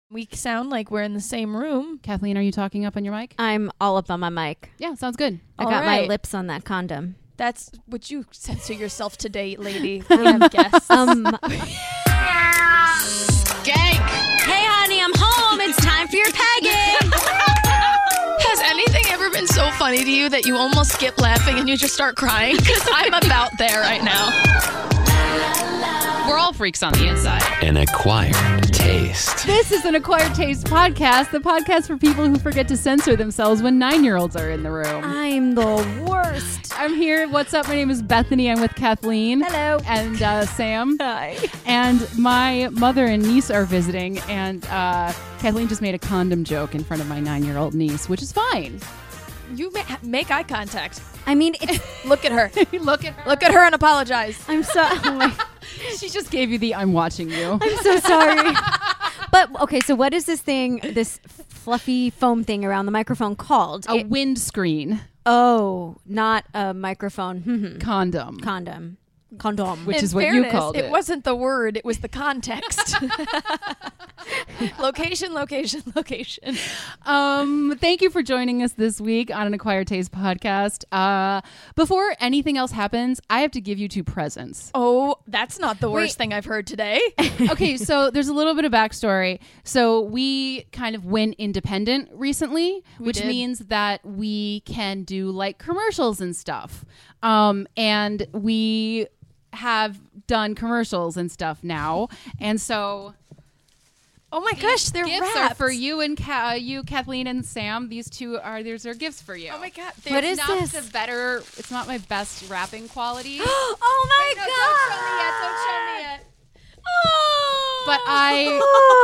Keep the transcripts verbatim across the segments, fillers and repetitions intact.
We sound like we're in the same room. Kathleen, are you talking up on your mic? I'm all up on my mic. Yeah, sounds good. I All got my right. lips on that condom. That's what you censor yourself today, lady. We have guests. Um, Gang! hey, honey, I'm home. It's time for your pegging. Has anything ever been so funny to you that you almost skip laughing and you just start crying? Because I'm about there right now. We're all freaks on the inside. An acquired taste. This is an Acquired Taste podcast, the podcast for people who forget to censor themselves when nine-year-olds are in the room. I'm the worst. I'm here. What's up? My name is Bethany. I'm with Kathleen. Hello. And uh, Sam. Hi. And my mother and niece are visiting, and uh, Kathleen just made a condom joke in front of my nine-year-old niece, which is fine. You ma- make eye contact. I mean, it's, Look at her. Look at her. Look at her and apologize. I'm so. Oh my, She just gave you the I'm watching you. I'm so sorry. But okay, so what is this thing, this fluffy foam thing around the microphone called? A It- windscreen oh, not a microphone. Mhm. condom. Condom. Condom. Which In is what fairness, you called it. It wasn't the word, it was the context. Location, location, location. Um, thank you for joining us this week on an Acquired Taste podcast. Uh, before anything else happens, I have to give you two presents. Oh, that's not the worst Wait. thing I've heard today. Okay, so there's a little bit of backstory. So we kind of went independent recently, We which did. means that we can do like commercials and stuff. Um, and we have done commercials and stuff now. And so Oh my gosh, they're gifts wrapped. are for you and Ka- uh, you, Kathleen and Sam. These two are these are gifts for you. Oh my god. What they're is not this? the better. It's not my best wrapping quality. oh my No, god! don't show me yet. Don't show me yet. Oh. But I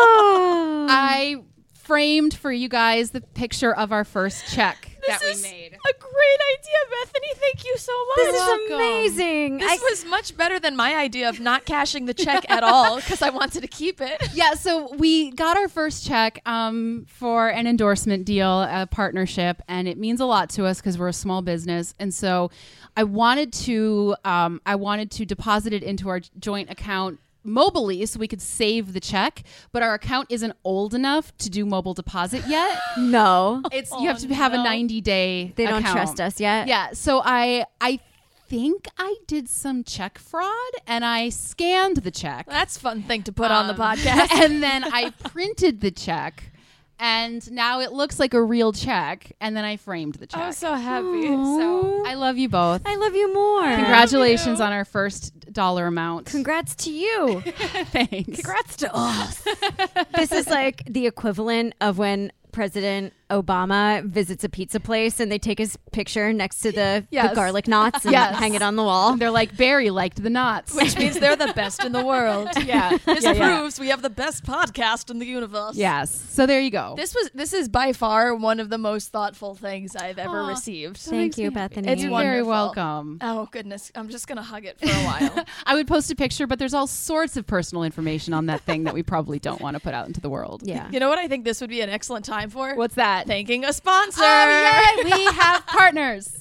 Oh. I framed for you guys the picture of our first check This that we is made. a great idea, Bethany. Thank you so much. This is welcome. amazing. This I- was much better than my idea of not cashing the check at all because I wanted to keep it. Yeah, so we got our first check um, for an endorsement deal, a partnership, and it means a lot to us because we're a small business. And so I wanted to um, I wanted to deposit it into our joint account mobilely so we could save the check, but our account isn't old enough to do mobile deposit yet. no. It's Oh, you have to have no. a ninety day. They don't account. trust us yet. Yeah, so I I think I did some check fraud and I scanned the check. That's a fun thing to put on the Um, podcast. and then I printed the check, and now it looks like a real check. And then I framed the check. I was so happy. So I love you both. I love you more. Congratulations you. on our first dollar amount. Congrats to you. Thanks. Congrats to us. This is like the equivalent of when President Obama visits a pizza place and they take his picture next to the, Yes. the garlic knots and Yes. hang it on the wall. And they're like, Barry liked the knots. Which means they're the best in the world. yeah. This yeah, yeah. proves we have the best podcast in the universe. Yes. So there you go. This was this is by far one of the most thoughtful things I've ever Aw. received. Thank you, Bethany. It's You're wonderful. very welcome. Oh goodness, I'm just gonna hug it for a while. I would post a picture, but there's all sorts of personal information on that thing that we probably don't want to put out into the world. Yeah. You know what I think this would be an excellent time for? What's that? Thanking a sponsor. Oh, yay! We have partners.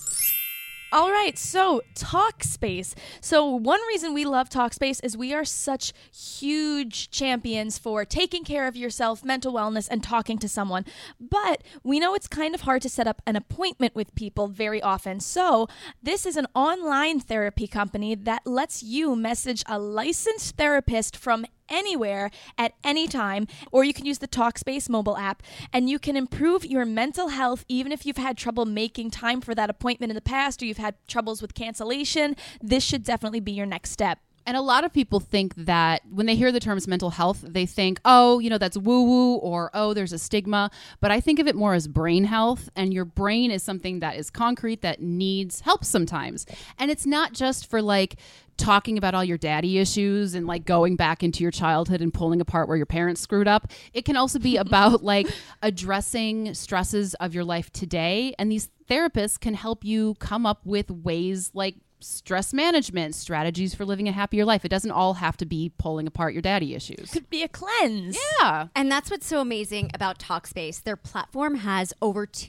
All right, so Talkspace. So one reason we love Talkspace is we are such huge champions for taking care of yourself, mental wellness, and talking to someone. But we know it's kind of hard to set up an appointment with people very often. So this is an online therapy company that lets you message a licensed therapist from anywhere at any time, or you can use the Talkspace mobile app, and you can improve your mental health even if you've had trouble making time for that appointment in the past or you've had troubles with cancellation. This should definitely be your next step. And a lot of people think that when they hear the terms mental health, they think, oh, you know, that's woo-woo, or, oh, there's a stigma. But I think of it more as brain health, and your brain is something that is concrete that needs help sometimes. And it's not just for like talking about all your daddy issues and like going back into your childhood and pulling apart where your parents screwed up. It can also be about like addressing stresses of your life today. And these therapists can help you come up with ways like stress management, strategies for living a happier life. It doesn't all have to be pulling apart your daddy issues. Could be a cleanse. Yeah. And that's what's so amazing about Talkspace. Their platform has over two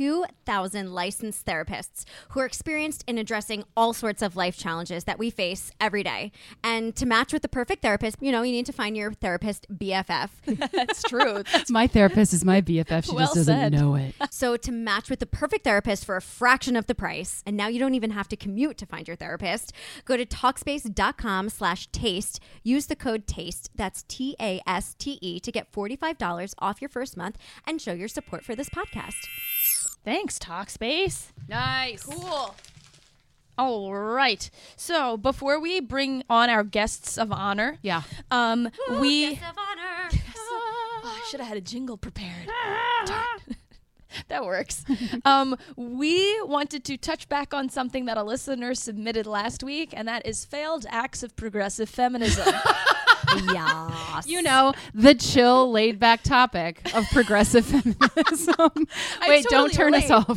thousand licensed therapists who are experienced in addressing all sorts of life challenges that we face every day. And to match with the perfect therapist, you know, you need to find your therapist B F F. That's true. That's My therapist is my B F F. She Well just doesn't said. know it. So to match with the perfect therapist for a fraction of the price, and now you don't even have to commute to find your therapist, go to Talkspace.com slash taste. Use the code TASTE, that's T A S T E, to get forty-five dollars off your first month and show your support for this podcast. Thanks, Talkspace. Nice. Cool. All right. So before we bring on our guests of honor, Yeah. um, we Guest of honor. Oh, I should have had a jingle prepared. Darn. That works. Um, we wanted to touch back on something that a listener submitted last week, and that is failed acts of progressive feminism. Yes. You know, the chill, laid back topic of progressive feminism. Wait, don't totally turn us relate.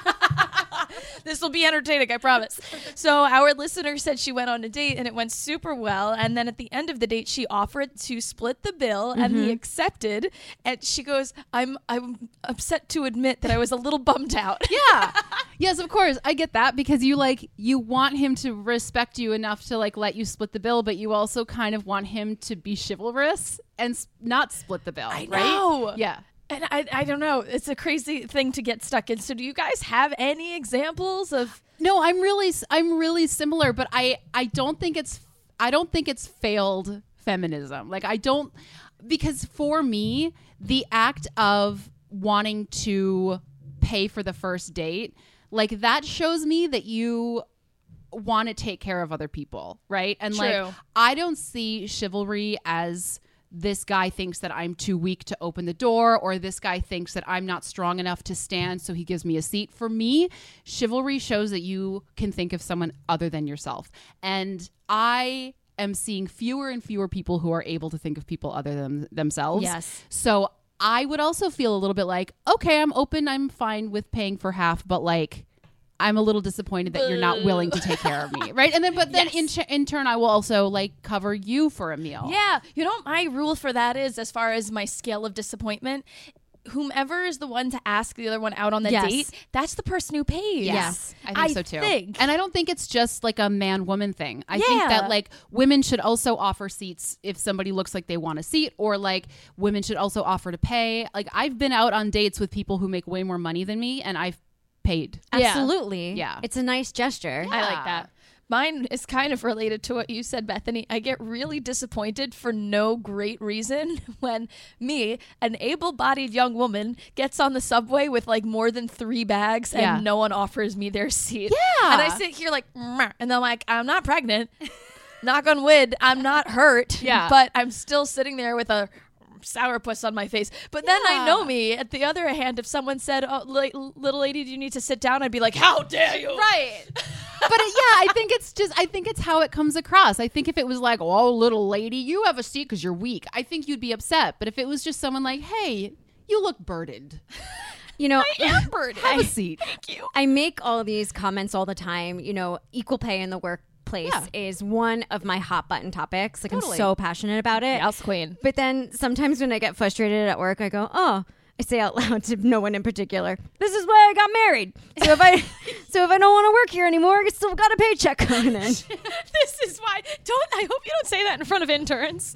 off. This will be entertaining, I promise. So our listener said she went on a date and it went super well. And then at the end of the date, she offered to split the bill and he accepted. And she goes, I'm I'm upset to admit that I was a little bummed out. Yeah. Yes, of course. I get that because you like you want him to respect you enough to like let you split the bill, but you also kind of want him to be chivalrous and s- not split the bill, I right? know. Yeah. And I, I don't know. It's a crazy thing to get stuck in. So do you guys have any examples of... No, I'm really I'm really similar, but I I don't think it's I don't think it's failed feminism. Like I don't because for me, the act of wanting to pay for the first date, like that shows me that you want to take care of other people, right? And True. like I don't see chivalry as this guy thinks that I'm too weak to open the door, or this guy thinks that I'm not strong enough to stand, so he gives me a seat. For me, chivalry shows that you can think of someone other than yourself. And I am seeing fewer and fewer people who are able to think of people other than themselves. Yes. So I would also feel a little bit like, okay, I'm open, I'm fine with paying for half, but like, I'm a little disappointed that you're not willing to take care of me, right? And then, but then Yes. in ch- in turn, I will also like cover you for a meal. Yeah. You know what my rule for that is, as far as my scale of disappointment? Whomever is the one to ask the other one out on the Yes. date, that's the person who pays. Yes. I think I so too. think. And I don't think it's just like a man woman thing. I think Yeah. that like women should also offer seats if somebody looks like they want a seat, or like women should also offer to pay. Like I've been out on dates with people who make way more money than me, and I've paid. Yeah. Absolutely. Yeah. It's a nice gesture. I like Yeah. that. Mine is kind of related to what you said, Bethany. I get really disappointed for no great reason when me, an able-bodied young woman, gets on the subway with like more than three bags and Yeah. no one offers me their seat. Yeah. And I sit here like, "Meh," and I'm like, I'm not pregnant. Knock on wood, I'm not hurt. Yeah. But I'm still sitting there with a sourpuss on my face. But then I Yeah. know me. At the other hand, if someone said, oh, li- little lady, do you need to sit down? I'd be like, how dare you? Right. But uh, yeah, I think it's just, I think it's how it comes across. I think if it was like, oh, little lady, you have a seat because you're weak, I think you'd be upset. But if it was just someone like, hey, you look burdened, You know, have a seat. I make all these comments all the time. You know, equal pay in the workplace Yeah. is one of my hot button topics. Like Totally. I'm so passionate about it. House queen. But then sometimes when I get frustrated at work, I go, oh, I say out loud to no one in particular, this is why I got married. So if I so if I don't want to work here anymore, I still got a paycheck coming in. This is why. Don't. I hope you don't say that in front of interns.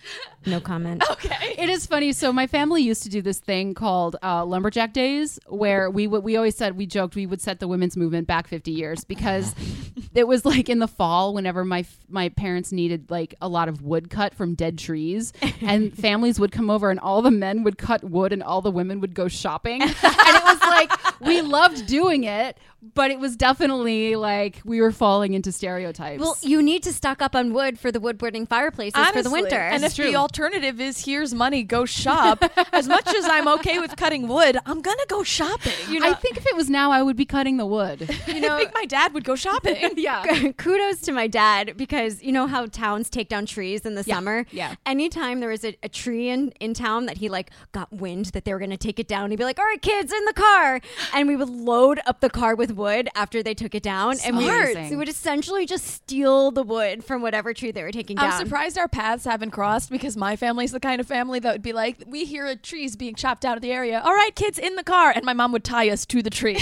No comment. Okay. It is funny. So my family used to do this thing called uh, Lumberjack Days, where we w- we always said, we joked we would set the women's movement back fifty years, because it was like in the fall whenever my f- my parents needed like a lot of wood cut from dead trees, and families would come over and all the men would cut wood and all the women would go shopping. And it was like, we loved doing it, but it was definitely like we were falling into stereotypes. Well, you need to stock up on wood for the wood burning fireplaces for the Honestly. winter. And if true. the alternative is here's money, go shop. As much as I'm okay with cutting wood, I'm gonna go shopping. You know, I think if it was now, I would be cutting the wood. you know, I think my dad would go shopping. Yeah. Kudos to my dad, because you know how towns take down trees in the Yeah, summer? yeah. Anytime there was a, a tree in, in town that he like got wind that they were going to take it down, he'd be like, all right, kids, in the car. And we would load up the car with wood after they took it down. And we would, Smart. we would essentially just steal the wood from whatever tree they were taking down. I'm surprised our paths haven't crossed, because my family's the kind of family that would be like, we hear a tree's being chopped out of the area. All right, kids, in the car. And my mom would tie us to the tree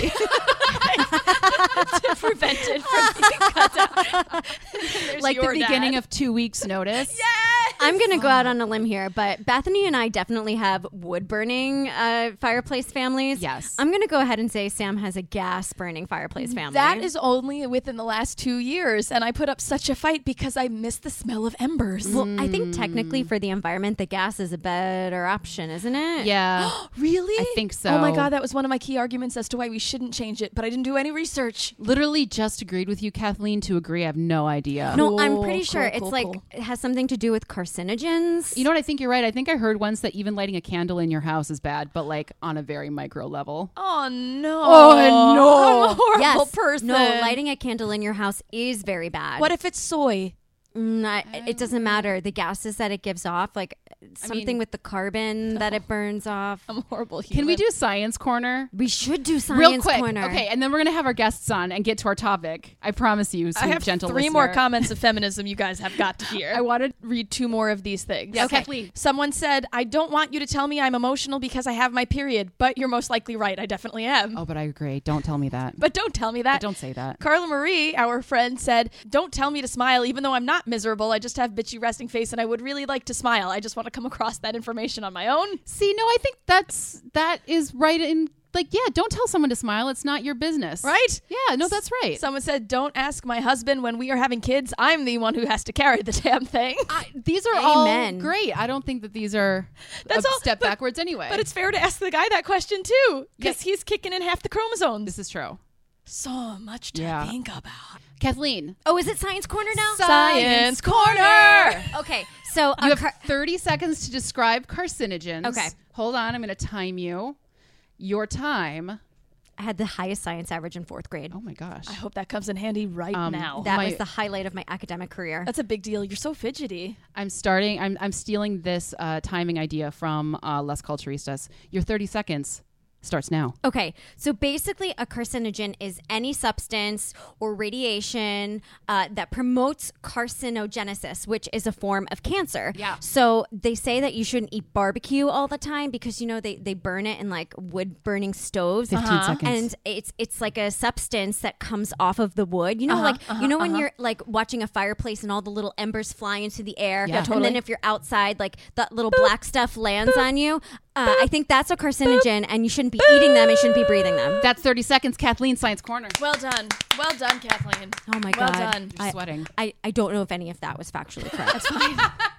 to prevent it from being cut out. Like the your beginning dad. of two weeks notice. Yes! I'm going to go out on a limb here, but Bethany and I definitely have wood burning uh, fireplace families. Yes. I'm going to go ahead and say Sam has a gas burning fireplace family. That is only within the last two years, and I put up such a fight because I miss the smell of embers. Well, I think technically for the environment, the gas is a better option, isn't it? Yeah. Really? I think so. Oh my God, that was one of my key arguments as to why we shouldn't change it, but I didn't do any research. Literally just agreed with you, Kathleen, to agree. I have no idea. No, I'm Cool, pretty sure cool, it's cool, like cool. it has something to do with carcinogens. You know what? I think you're right. I think I heard once that even lighting a candle in your house is bad, but like on a very micro level. Oh no. Oh, no. I'm a horrible yes. person. No, lighting a candle in your house is very bad. What if it's soy? Mm, I- it doesn't matter. The gases that it gives off, like something mean- with the carbon that it burns off. I'm a horrible human. Can we do science corner? We should do science Real quick. corner. Okay, and then we're going to have our guests on and get to our topic. I promise you, sweet, I have gentle three listener. more comments of feminism you guys have got to hear. I wanted... read two more of these things. Yeah, Kathleen. Someone said, I don't want you to tell me I'm emotional because I have my period, but you're most likely right. I definitely am. Oh, but I agree. Don't tell me that. But don't tell me that. But don't say that. Carla Marie, our friend, said, don't tell me to smile even though I'm not miserable. I just have bitchy resting face and I would really like to smile. I just want to come across that information on my own. See, no, I think that's that is right in like, yeah, don't tell someone to smile. It's not your business. Right? Yeah, no, that's right. Someone said, don't ask my husband when we are having kids. I'm the one who has to carry the damn thing. I, these are Amen. all great. I don't think that these are That's a all- step but- backwards anyway. But it's fair to ask the guy that question too, because Yeah. he's kicking in half the chromosomes. this is true. So much to Yeah. think about. Kathleen, Oh, is it science corner now? Science corner. Okay, so you uh, have car- thirty seconds to describe carcinogens. Okay. Hold on. I'm going to time you. Your time. I had the highest science average in fourth grade. Oh, my gosh. I hope that comes in handy right Um, now. That my- was the highlight of my academic career. That's a big deal. You're so fidgety. I'm starting. I'm, I'm stealing this uh, timing idea from uh, Les Culturistas. Your thirty seconds starts now. Okay, so basically, a carcinogen is any substance or radiation uh, that promotes carcinogenesis, which is a form of cancer. Yeah. So they say that you shouldn't eat barbecue all the time because you know they, they burn it in like wood burning stoves. fifteen Uh-huh. seconds. And it's it's like a substance that comes off of the wood. You know, Uh-huh, like uh-huh, you know when uh-huh. you're like watching a fireplace and all the little embers fly into the air. Yeah, And totally. then if you're outside, like that little black stuff lands on you. Uh, I think that's a carcinogen, and you shouldn't be eating them. You shouldn't be breathing them. That's thirty seconds. Kathleen, Science Corner. Well done. Well done, Kathleen. Oh my well God. done. You're I- sweating. I, I don't know if any of that was factually correct. That's fine.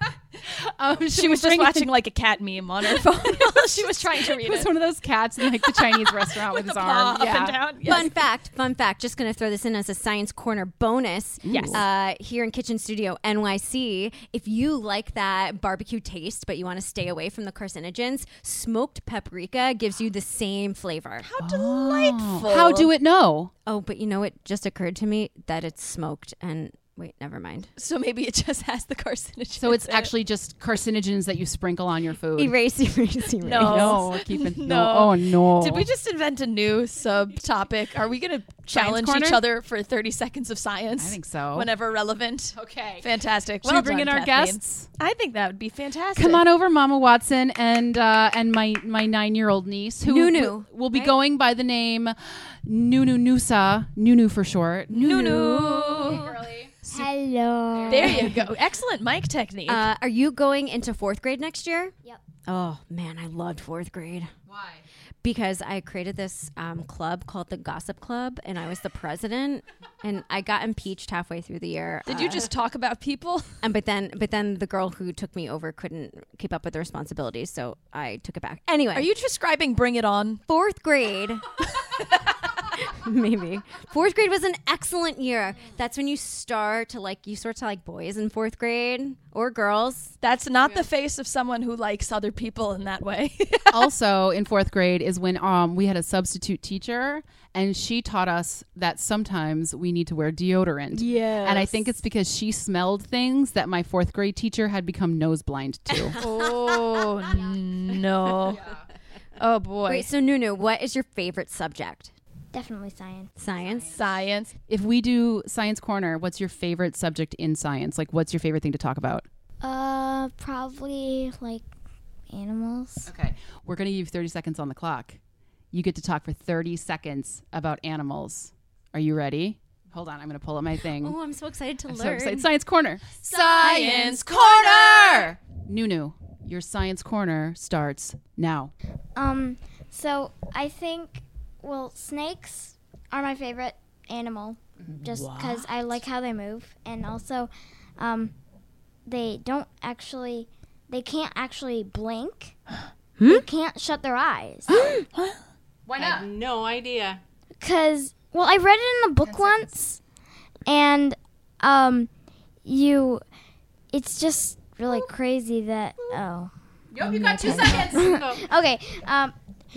Um, should She we was just bring in- watching like a cat meme on her phone while she was trying to read It was it. one of those cats in like the Chinese restaurant with, With his the arm. paw up yeah. and down. Yes. Fun fact, fun fact, just going to throw this in as a Science Corner bonus. Yes. Uh, here in Kitchen Studio N Y C, if you like that barbecue taste, but you want to stay away from the carcinogens, smoked paprika gives you the same flavor. How delightful. How do it know? Oh, but you know, it just occurred to me that it's smoked and wait, never mind. So maybe it just has the carcinogen. So it's in it. actually just carcinogens that you sprinkle on your food. Erase, erase, erase. No. No, we're keeping No. no. Oh no. Did we just invent a new subtopic? Are we going to challenge corner? each other for thirty seconds of science? I think so. Whenever relevant. Okay. Fantastic. Should Well we bring done, in our Kathleen. guests? I think that would be fantastic. Come on over, Mama Watson, and uh, and my my nine year old niece who Nunu, will, will be right? going by the name Nunu Nusa, Nunu for short. Nunu. Hello. There you go. Excellent mic technique. Uh, are you going into fourth grade next year? Yep. Oh, man, I loved fourth grade. Why? Because I created this um, club called the Gossip Club, and I was the president, and I got impeached halfway through the year. Did you Uh, just talk about people? And but then, but then the girl who took me over couldn't keep up with the responsibilities, so I took it back. Anyway, Are you describing Bring It On? fourth grade? Maybe fourth grade was an excellent year. That's when you start to like you start to like boys in fourth grade or girls. That's not the face of someone who likes other people in that way. Also in fourth grade is when um we had a substitute teacher, and she taught us that sometimes we need to wear deodorant. Yes. And I think it's because she smelled things that my fourth grade teacher had become nose blind to. Oh, no. Oh, boy. Wait, so Nunu, what is your favorite subject? Definitely science. Science. Science. If we do Science Corner, what's your favorite subject in science? Like, what's your favorite thing to talk about? Uh, probably like animals. Okay, we're gonna give you thirty seconds on the clock. You get to talk for thirty seconds about animals. Are you ready? Hold on, I'm gonna pull up my thing. Oh, I'm so excited to I'm so learn. excited. Science Corner. Science Corner! Nunu, your Science Corner starts now. Um, so I think, well, snakes are my favorite animal, just because I like how they move, and also, um, they don't actually, they can't actually blink. They can't shut their eyes. Why I have no idea. Cause, well, I read it in a book once, and um, you, it's just really crazy that oh. Yep, you got two seconds. Okay, um,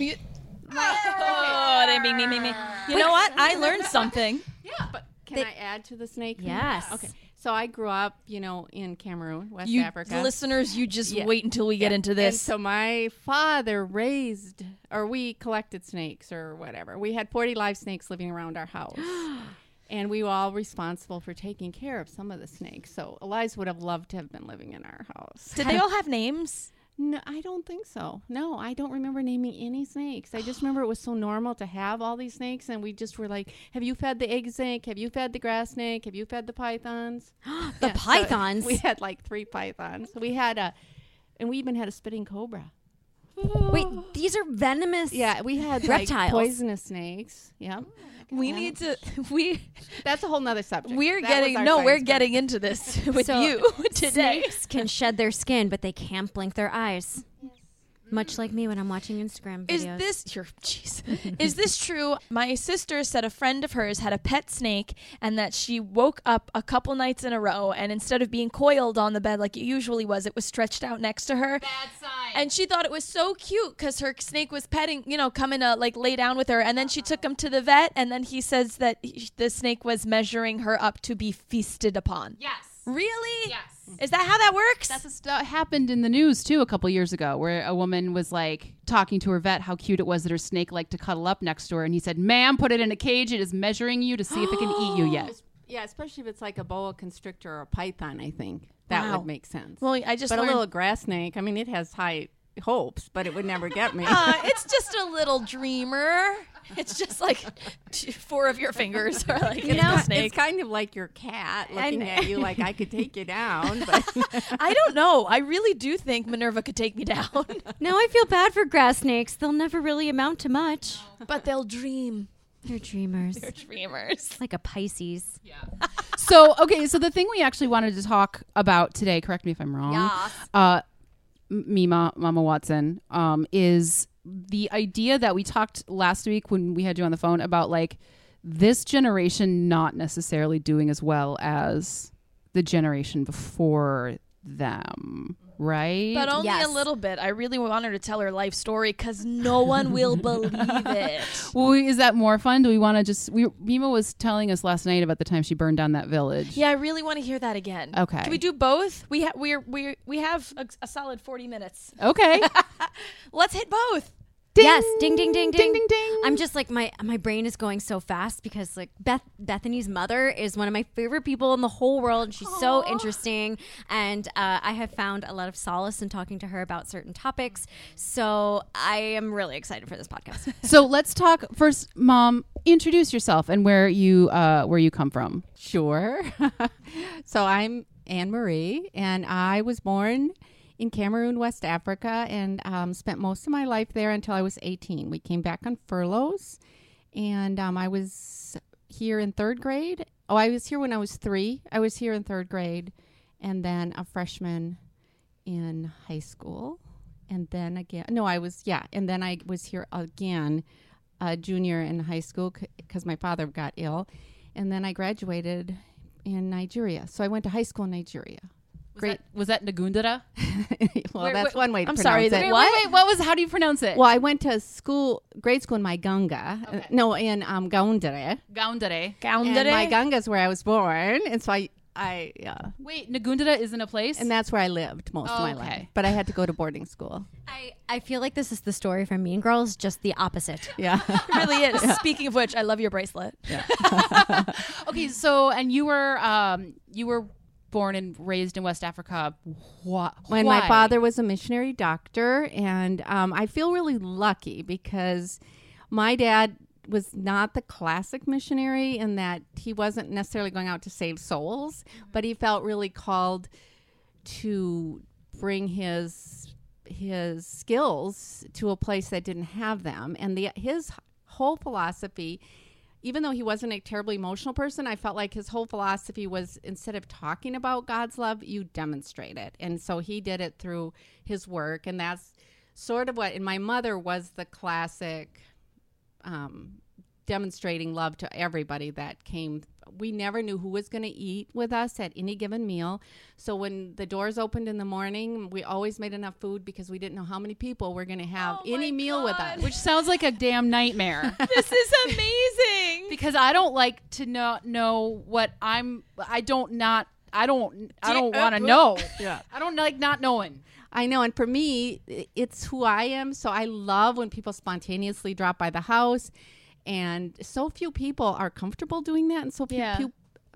Oh, they me, me, me, me. You know what? I learned something. Yeah, but can I add to the snake? thing? Yes. Okay. So I grew up, you know, in Cameroon, West You Africa. listeners, you just Yeah. wait until we get Yeah. into And this. so my father raised, or we collected snakes or whatever. We had forty live snakes living around our house. And we were all responsible for taking care of some of the snakes. So Eliza would have loved to have been living in our house. Did they all have names? No, I don't think so. No, I don't remember naming any snakes. I just remember it was so normal to have all these snakes, and we just were like, have you fed the egg snake? Have you fed the grass snake? Have you fed the pythons? The Yeah, so pythons? we had like three pythons. We had a, and we even had a spitting cobra. Wait, these are venomous. Yeah, we had Reptiles. like poisonous snakes. Yeah. We Yeah. need to. We That's a whole nother subject. we're That getting was our no. We're science getting into this with So, you today. Snakes can shed their skin, but they can't blink their eyes. Much like me when I'm watching Instagram Is videos. this your jeez? Is this true? My sister said a friend of hers had a pet snake, and that she woke up a couple nights in a row, and instead of being coiled on the bed like it usually was, it was stretched out next to her. Bad sign. And she thought it was so cute because her snake was petting, you know, coming to like lay down with her. And then she took him to the vet, and then he says that he- the snake was measuring her up to be feasted upon. Yes. Really? Yes. Is that how that works? That's a st- happened in the news too a couple years ago, where a woman was like talking to her vet how cute it was that her snake liked to cuddle up next to her, and he said, "Ma'am, put it in a cage. It is measuring you to see if it can eat you yet." Yeah, especially if it's like a boa constrictor or a python, I think. That Wow. would make sense. well, I just but learned. a little grass snake, I mean, it has high hopes, but it would never get me. uh, it's just a little dreamer. It's just like two, four of your fingers are like You it's know, a snake. it's kind of like your cat looking And- at you like I could take you down. But I don't know. I really do think Minerva could take me down, Now I feel bad for grass snakes. They'll never really amount to much. but they'll dream. They're dreamers. They're dreamers. Like a Pisces. So, okay, so the thing we actually wanted to talk about today, correct me if I'm wrong, Yes. uh, M- Mima, Mama Watson, um, is the idea that we talked last week when we had you on the phone about like this generation not necessarily doing as well as the generation before them, right? But only Yes. a little bit. I really want her to tell her life story because no one will believe it. Well, is that more fun? Do we want to just? We Mima was telling us last night about the time she burned down that village. Yeah, I really want to hear that again. Okay. Can we do both? We have we're we we have a, a solid forty minutes. Okay. Let's hit both. Ding. Yes, ding, ding, ding, Ding, ding, ding, ding. I'm just like my my brain is going so fast because like Beth Bethany's mother is one of my favorite people in the whole world. She's so interesting, and uh, I have found a lot of solace in talking to her about certain topics. So I am really excited for this podcast. So let's talk first, Mom. Introduce yourself and where you uh, where you come from. sure. So I'm Anne Marie, and I was born in Cameroon, West Africa, and um, spent most of my life there until I was eighteen. We came back on furloughs, and um, I was here in third grade. Oh, I was here when I was three. I was here in third grade, and then a freshman in high school, and then again. No, I was yeah, and then I was here again, a junior in high school because my father got ill, and then I graduated in Nigeria. So I went to high school in Nigeria. Was Great. That, was that Ngundara? Well, Wait, that's wait, one way to I'm pronounce sorry, it. that- Wait, What? wait, wait. What was? How do you pronounce it? Well, I went to school, grade school in Maiganga. Uh, Okay. no, in um, Gaundare. Gaundare. And Maiganga is where I was born, and so I, I, yeah, Wait, Ngundara isn't a place. and that's where I lived most of my Oh, life. okay. But I had to go to boarding school. I I feel like this is the story from Mean Girls, just the opposite. Yeah. It really is. Speaking of which, I love your bracelet. Okay, so and you were um you were born and raised in West Africa. Wh- When why? my father was a missionary doctor, and um, I feel really lucky because my dad was not the classic missionary in that he wasn't necessarily going out to save souls, mm-hmm. but he felt really called to bring his his skills to a place that didn't have them. And the his whole philosophy, even though he wasn't a terribly emotional person, I felt like his whole philosophy was, instead of talking about God's love, you demonstrate it. And so he did it through his work. And that's sort of what, and my mother was the classic um, demonstrating love to everybody that came. We never knew who was going to eat with us at any given meal. So when the doors opened in the morning, we always made enough food because we didn't know how many people were going to have Oh any my meal with God. us. Which sounds like a damn nightmare. This is amazing. Because I don't like to know know what I'm. I don't not. I don't. I don't want to know. Yeah. I don't like not knowing. I know. And for me, i- it's who I am. So I love when people spontaneously drop by the house. And so few people are comfortable doing that. And so few, Yeah. few,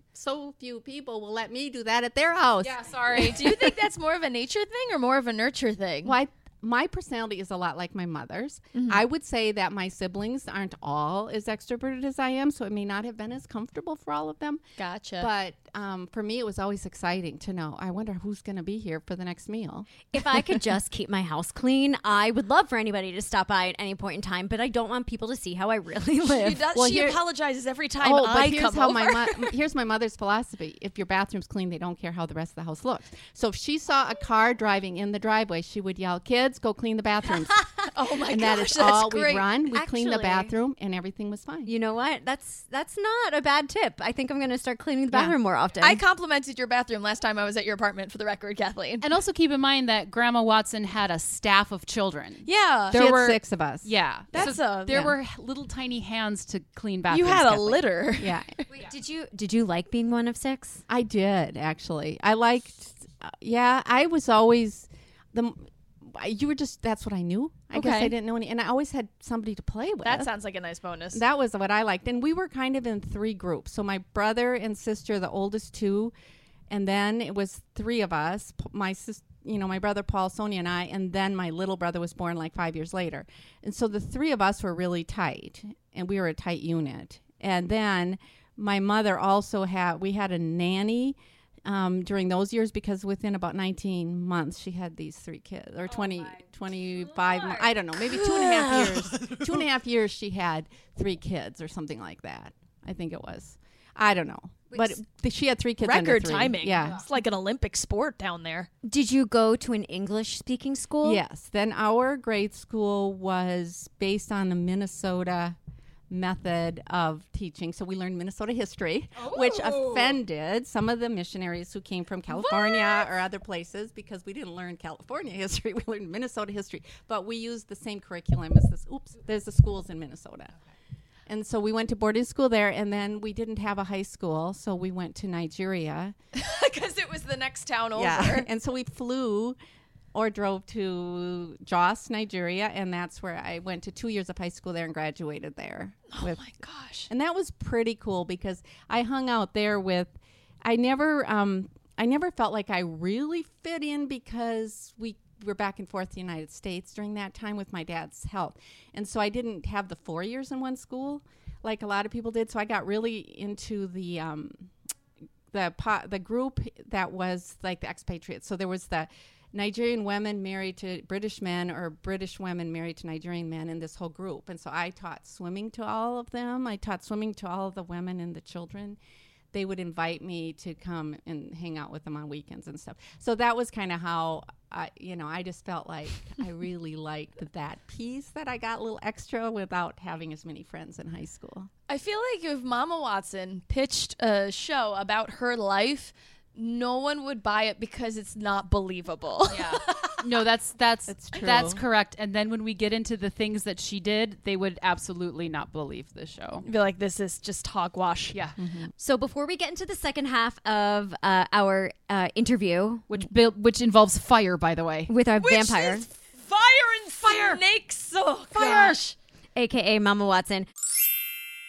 so few people will let me do that at their house. Yeah. Sorry. Do you think that's more of a nature thing or more of a nurture thing? Well, I, my personality is a lot like my mother's. Mm-hmm. I would say that my siblings aren't all as extroverted as I am, so it may not have been as comfortable for all of them. Gotcha. But um, for me, it was always exciting to know, I wonder who's going to be here for the next meal. If I could just keep my house clean, I would love for anybody to stop by at any point in time, but I don't want people to see how I really she live. does, Well, she here- apologizes every time Oh, but I here's come how over. my mo- here's my mother's philosophy. If your bathroom's clean, they don't care how the rest of the house looks. So if she saw a car driving in the driveway, she would yell, "Kids, go clean the bathrooms." oh my and gosh, that is that's all great. we run. We cleaned the Actually- bathroom, and everything was fine. You know what? That's that's not a bad tip. I think I'm going to start cleaning the Yeah. bathroom more often. I complimented your bathroom last time I was at your apartment, for the record, Kathleen. And also keep in mind that Grandma Watson had a staff of children. Yeah. She There had were- six of us. Yeah. That's so a- there yeah. were little tiny hands to clean you bathrooms. had a Kathleen. litter. Yeah, Wait, did you did you like being one of six? I did actually. I liked. Uh, yeah, I was always the. You were just. That's what I knew. I guess Okay. I didn't know any, and I always had somebody to play with. That sounds like a nice bonus. That was what I liked. And we were kind of in three groups. So my brother and sister, the oldest two, and then it was three of us, P- my sis, you know, my brother Paul, Sonia, and I, and then my little brother was born like five years later. And so the three of us were really tight, and we were a tight unit. And then my mother also had, we had a nanny um, during those years because within about nineteen months she had these three kids, or twenty, twenty-five, mo- I don't know, maybe two and a half years. Two and a half years she had three kids or something like that. I think it was. I don't know. But th- she had three kids under Record three. timing. Yeah. It's like an Olympic sport down there. Did you go to an English speaking school? Yes. Then our grade school was based on the Minnesota method of teaching. So we learned Minnesota history, which offended some of the missionaries who came from California or other places because we didn't learn California history. We learned Minnesota history. But we used the same curriculum as this. Oops, there's the schools in Minnesota. And so we went to boarding school there, and then we didn't have a high school, so we went to Nigeria. Because it was the next town over. Yeah. And so we flew or drove to Jos, Nigeria, and that's where I went to two years of high school there and graduated there. Oh with, my gosh. and that was pretty cool because I hung out there with, I never, um, I never felt like I really fit in because we were back and forth to the United States during that time with my dad's health. And so I didn't have the four years in one school like a lot of people did. So I got really into the, um, the, po- the group that was like the expatriates. So there was the Nigerian women married to British men or British women married to Nigerian men in this whole group. And so I taught swimming to all of them. I taught swimming to all of the women and the children. They would invite me to come and hang out with them on weekends and stuff. So that was kind of how I, you know, I just felt like I really liked that piece that I got a little extra without having as many friends in high school. I feel like if Mama Watson pitched a show about her life, no one would buy it because it's not believable. Yeah. No, that's that's That's that's true. correct. And then when we get into the things that she did, they would absolutely not believe the show. I feel like this is just hogwash. Yeah. So before we get into the second half of uh, our uh, interview Which bil- which involves fire, by the way. with our Which vampire, is fire and fire. Snakes. Oh, Fire. gosh. aka Mama Watson,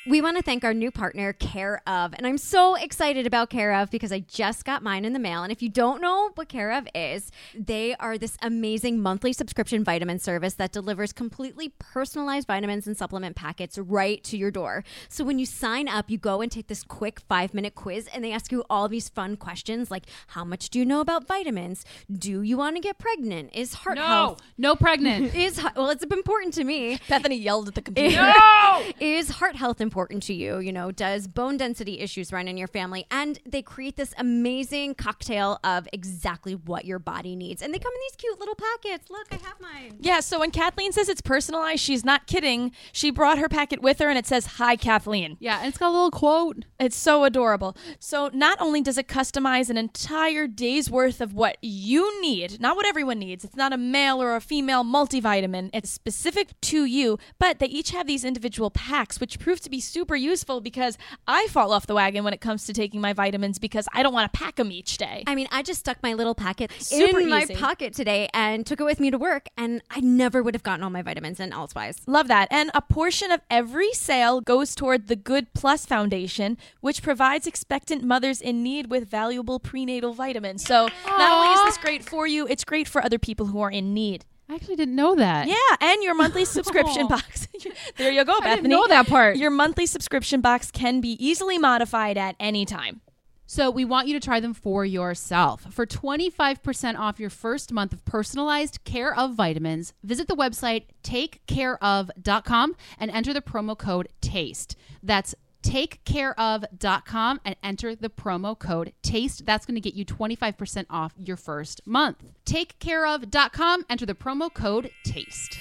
We want to thank our new partner, Care of. And I'm so excited about Care of because I just got mine in the mail. And if you don't know what Care of is, they are this amazing monthly subscription vitamin service that delivers completely personalized vitamins and supplement packets right to your door. So when you sign up, you go and take this quick five minute quiz and they ask you all these fun questions like, how much do you know about vitamins? Do you want to get pregnant? Is heart No, health? no pregnant. Is, well, it's important to me. Bethany yelled at the computer. No! Is heart health important to you? You know, does bone density issues run in your family? And they create this amazing cocktail of exactly what your body needs. And they come in these cute little packets. Look, I have mine. Yeah, so when Kathleen says it's personalized, she's not kidding. She brought her packet with her and it says, "Hi, Kathleen." Yeah, and it's got a little quote. It's so adorable. So not only does it customize an entire day's worth of what you need, not what everyone needs. It's not a male or a female multivitamin. It's specific to you, but they each have these individual packs, which prove to be super useful because I fall off the wagon when it comes to taking my vitamins because I don't want to pack them each day. I mean, I just stuck my little packet Super in my easy. pocket today and took it with me to work, and I never would have gotten all my vitamins and Allspice. Love that. And a portion of every sale goes toward the Good Plus Foundation, which provides expectant mothers in need with valuable prenatal vitamins. So not only is this great for you, it's great for other people who are in need. I actually didn't know that. Yeah, and your monthly subscription box. There you go, I Bethany. didn't know that part. Your monthly subscription box can be easily modified at any time. So we want you to try them for yourself. For twenty-five percent off your first month of personalized Care of vitamins, visit the website take care of dot com and enter the promo code TASTE. That's take care of dot com and enter the promo code TASTE. That's going to get you twenty-five percent off your first month. take care of dot com, enter the promo code TASTE.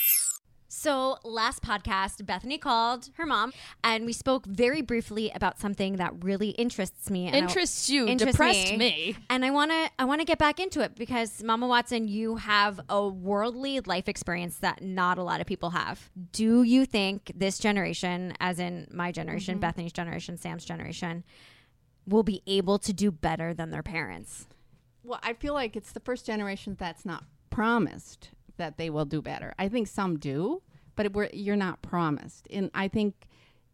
So last podcast, Bethany called her mom, and we spoke very briefly about something that really interests me. And I- Interests you, interests depressed me. me. And I want to I want to get back into it because Mama Watson, you have a worldly life experience that not a lot of people have. Do you think this generation, as in my generation, Bethany's generation, Sam's generation, will be able to do better than their parents? Well, I feel like it's the first generation that's not promised that they will do better. I think some do, but it, we're, you're not promised. And I think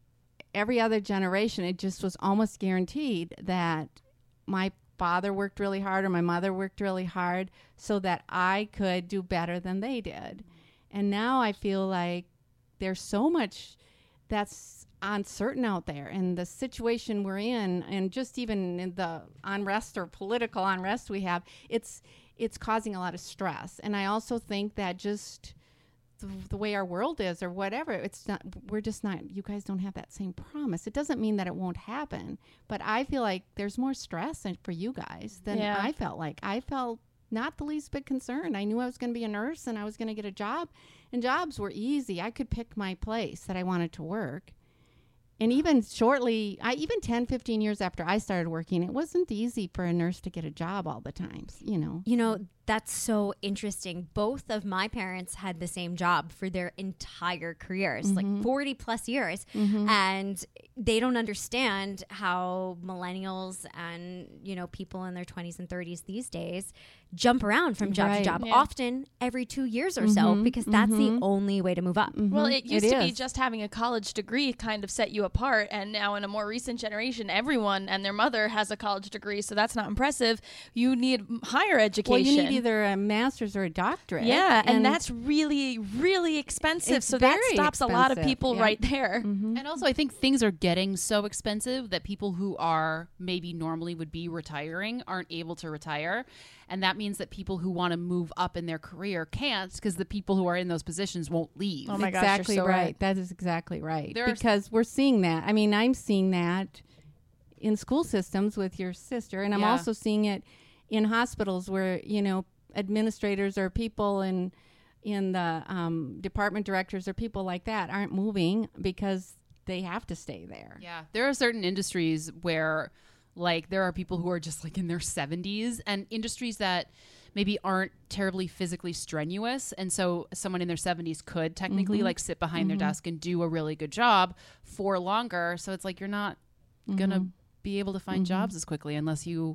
every other generation, it just was almost guaranteed that my father worked really hard or my mother worked really hard so that I could do better than they did. And now I feel like there's so much that's uncertain out there, and the situation we're in, and just even in the unrest or political unrest we have, it's it's causing a lot of stress. And I also think that just the, the way our world is or whatever, it's not, we're just not, you guys don't have that same promise. It doesn't mean that it won't happen, but I feel like there's more stress in, for you guys than Yeah. I felt like. I felt not the least bit concerned. I knew I was going to be a nurse and I was going to get a job, and jobs were easy. I could pick my place that I wanted to work. And even shortly, I even ten, fifteen years after I started working, it wasn't easy for a nurse to get a job all the time, you know. You know, that's so interesting. Both of my parents had the same job for their entire careers, Mm-hmm. like forty plus years. And they don't understand how millennials and, you know, people in their twenties and thirties these days jump around from job to Right. job, Yeah. often every two years or so, because that's the only way to move up. Well, it used It to be is. just having a college degree kind of set you apart, and now in a more recent generation, everyone and their mother has a college degree, so that's not impressive. You need m- higher education. Well, you need either a master's or a doctorate. yeah, and, that's really, really expensive. It's So that very stops a lot of expensive, people yeah. right there. And also, I think things are getting so expensive that people who are maybe normally would be retiring aren't able to retire. And that means that people who want to move up in their career can't, because the people who are in those positions won't leave. Oh my gosh, you're exactly so right. right. That is exactly right. There are s- because we're seeing that. I mean, I'm seeing that in school systems with your sister, and I'm Yeah. also seeing it in hospitals where, you know, administrators or people in in the um, department directors or people like that aren't moving because they have to stay there. Yeah. There are certain industries where, like, there are people who are just like in their seventies, and industries that maybe aren't terribly physically strenuous. And so someone in their seventies could technically like sit behind their desk and do a really good job for longer. So it's like you're not going to be able to find jobs as quickly unless you,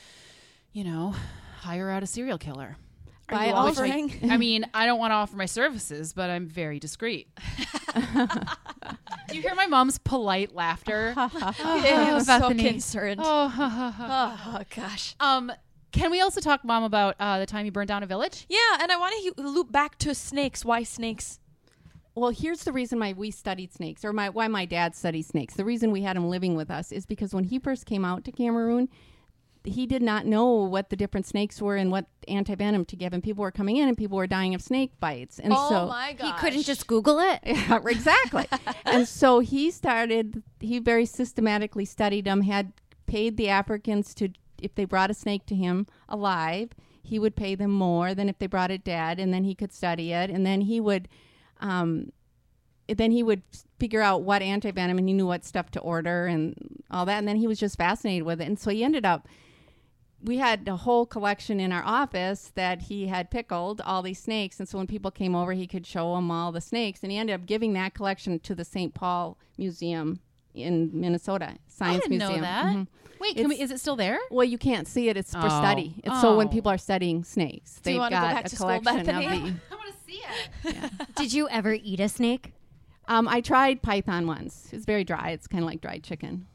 you know, hire out a serial killer. Are By you also- offering? I mean, I don't want to offer my services, but I'm very discreet. Do you hear my mom's polite laughter? I'm so Bethany. concerned. Oh, ha, ha, ha. Oh, gosh. Um, can we also talk, Mom, about uh, the time you burned down a village? Yeah, and I want to loop back to snakes. Why snakes? Well, here's the reason why we studied snakes, or my why my dad studied snakes. The reason we had him living with us is because when he first came out to Cameroon, he did not know what the different snakes were and what antivenom to give. And people were coming in and people were dying of snake bites. And oh, so my gosh. He couldn't just Google it. Yeah, exactly. And so he started, he very systematically studied them, had paid the Africans to, if they brought a snake to him alive, he would pay them more than if they brought it dead, and then he could study it. And then he would, um, then he would figure out what antivenom, and he knew what stuff to order and all that. And then he was just fascinated with it. And so he ended up, we had a whole collection in our office that he had pickled, all these snakes. And so when people came over, he could show them all the snakes. And he ended up giving that collection to the Saint Paul Museum in Minnesota, Science I didn't Museum. know that. Mhm. Wait, can we, It's- is it still there? Well, you can't see it. It's for Oh. study. It's so when Oh. people are studying snakes, Do they've you wanna go got back a to school, collection of Bethany? the... I want to see it. Did you ever eat a snake? Um, I tried python once. It's very dry. It's kind of like dried chicken.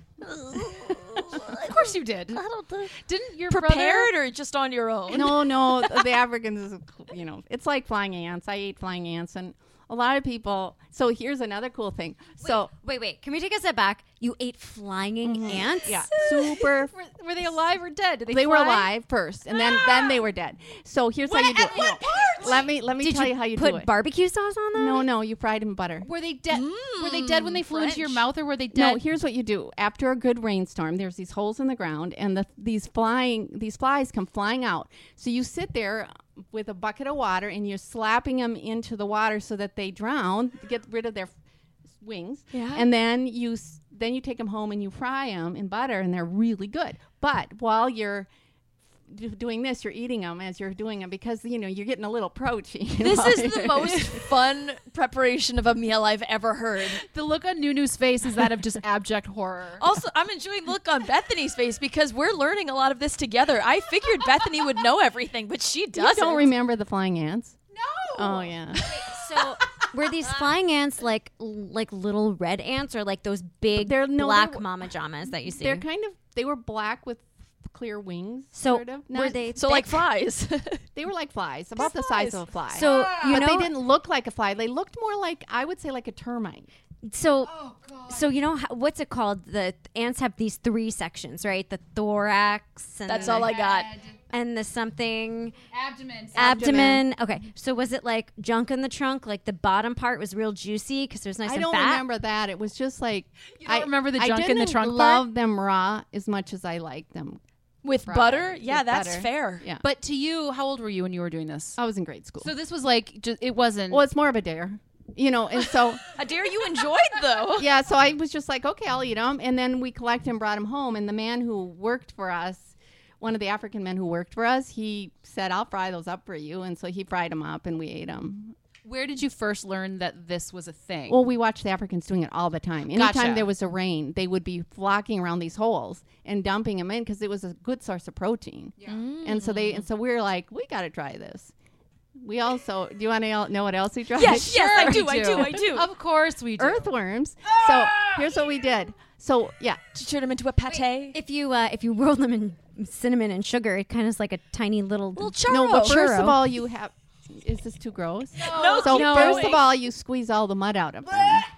Of course you did. Didn't your Prepared or just on your own? No, no, the, the Africans, is, you know, it's like flying ants. I ate flying ants, and a lot of people. So here's another cool thing. So Wait, wait. Can we take a step back? You ate flying ants? yeah, super. Were, were they alive or dead? Did they They were fly? alive first, and then then they were dead. So here's how you do at it. what No. part? Let me let me Did tell you you how you put do it. barbecue sauce on them? No, no, you fried in butter. Were they dead? were they dead when they flew into your French. mouth, or were they dead? No, here's what you do. After a good rainstorm, there's these holes in the ground, and the these flying these flies come flying out. So you sit there with a bucket of water, and you're slapping them into the water so that they drown, get rid of their f- wings. Yeah. And then you s- then you take them home and you fry them in butter, and they're really good. But while you're d- doing this, you're eating them as you're doing them because you know you're getting a little protein. This is the most fun preparation of a meal I've ever heard. The look on Nunu's face is that of just abject horror. Also, I'm enjoying the look on Bethany's face because we're learning a lot of this together. I figured Bethany would know everything, but she You doesn't. don't remember the flying ants? No. Oh yeah. So were these flying ants like like little red ants or like those big They're- no, black they're- mama jamas that you see? They're kind of they were black with clear wings. so sort of. were Not- they So, like flies. They were like flies, about the size flies. of a fly. So you but know they didn't look like a fly. They looked more like I would say like a termite. so Oh God. so you know how, what's it called? The ants have these three sections, right? The thorax and That's the, all I got. and the something Abdomen. abdomen. Okay, so was it like junk in the trunk? Like the bottom part was real juicy because there's nice I and don't fat. remember that. It was just like You don't I remember the I junk in the didn't trunk part? love them raw as much as I liked them. With Fried. butter? Yeah, With that's butter. fair. Yeah, But to you, how old were you when you were doing this? I was in grade school. So this was like, just, it wasn't. well, it's more of a dare, you know. And so A dare you enjoyed, though. yeah, so I was just like, okay, I'll eat them. And then we collected and brought them home. And the man who worked for us, one of the African men who worked for us, he said, I'll fry those up for you. And so he fried them up and we ate them. Where did you first learn that this was a thing? Well, we watched the Africans doing it all the time. Anytime Gotcha. there was a rain, they would be flocking around these holes and dumping them in because it was a good source of protein. Yeah. And so they, and so we were like, we got to try this. We also, do you want to know what else we tried? Yes, yes, I we do, I do, I do. Of course we do. Earthworms. So here's what we did. So yeah, Did you turn them into a pate? If you uh, if you roll them in cinnamon and sugar, it kind of is like a tiny little. Little churro. no, but first Churro. of all, you have. Is this too gross? No, So keep first going. of all, you squeeze all the mud out of them.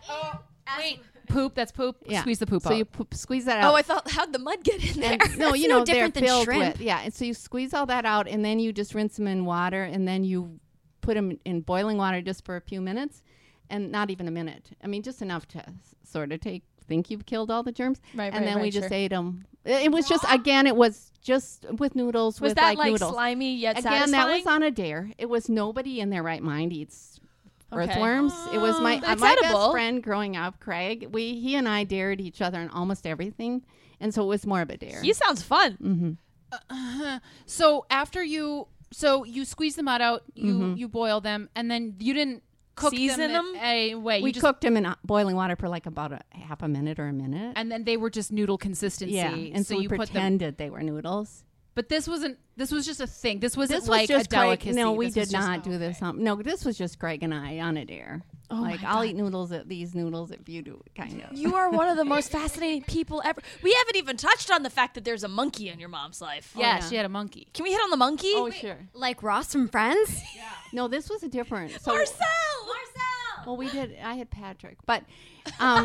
Wait, poop. That's poop. Yeah. Squeeze the poop So out. you poop, squeeze that out. Oh, I thought, how'd the mud get in there? And, no, you no know they're different than filled shrimp. with yeah. And so you squeeze all that out, and then you just rinse them in water, and then you put them in boiling water just for a few minutes, and not even a minute. I mean, just enough to s- sort of take think you've killed all the germs, Right, and right, then we right, just sure. ate them. It, it was just again, it was just with noodles. Was with that like, like noodles. slimy yet Again, satisfying? that was on a dare. It was nobody in their right mind eats Okay. earthworms. It was my uh, That's my edible. best friend growing up, Craig. We he and I dared each other in almost everything, and so it was more of a dare. He sounds fun. Mm-hmm. So after you, so you squeeze the mud out, you Mhm. you boil them, and then you didn't cook Season them. them? A way. We you just, cooked them in uh, boiling water for like about a half a minute or a minute. and then they were just noodle consistency. yeah, and so, you we put them. pretended they were noodles. But this wasn't. This was just a thing. This wasn't This was like just a delicacy. Greg, no, we This did was just- not do this. Um, no, this was just Greg and I on a dare. Oh like my I'll God. eat noodles at these noodles if you do, kind of. You are one of the most fascinating people ever. We haven't even touched on the fact that there's a monkey in your mom's life. Yeah, yeah. she had a monkey. Can we hit on the monkey? Oh sure. Like Ross from Friends? No, this was a different. So, Marcel! Marcel! well, we did. I had Patrick, but um,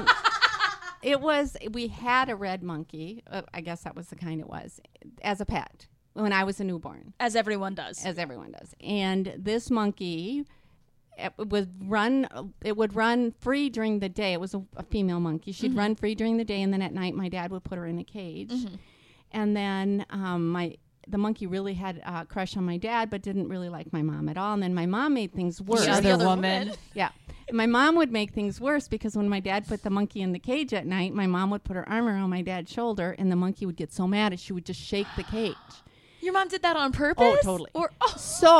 it was. We had a red monkey. Uh, I guess that was the kind it was as a pet when I was a newborn. As everyone does. As everyone does. And this monkey, it would run. It would run free during the day. It was a, a female monkey. She'd Mm-hmm. run free during the day, and then at night, my dad would put her in a cage. Mm-hmm. And then um, my the monkey really had a crush on my dad, but didn't really like my mom at all. And then my mom made things worse. The other woman. Yeah. And my mom would make things worse because when my dad put the monkey in the cage at night, my mom would put her arm around my dad's shoulder, and the monkey would get so mad that she would just shake the cage. Your mom did that on purpose? Oh, totally. Or oh.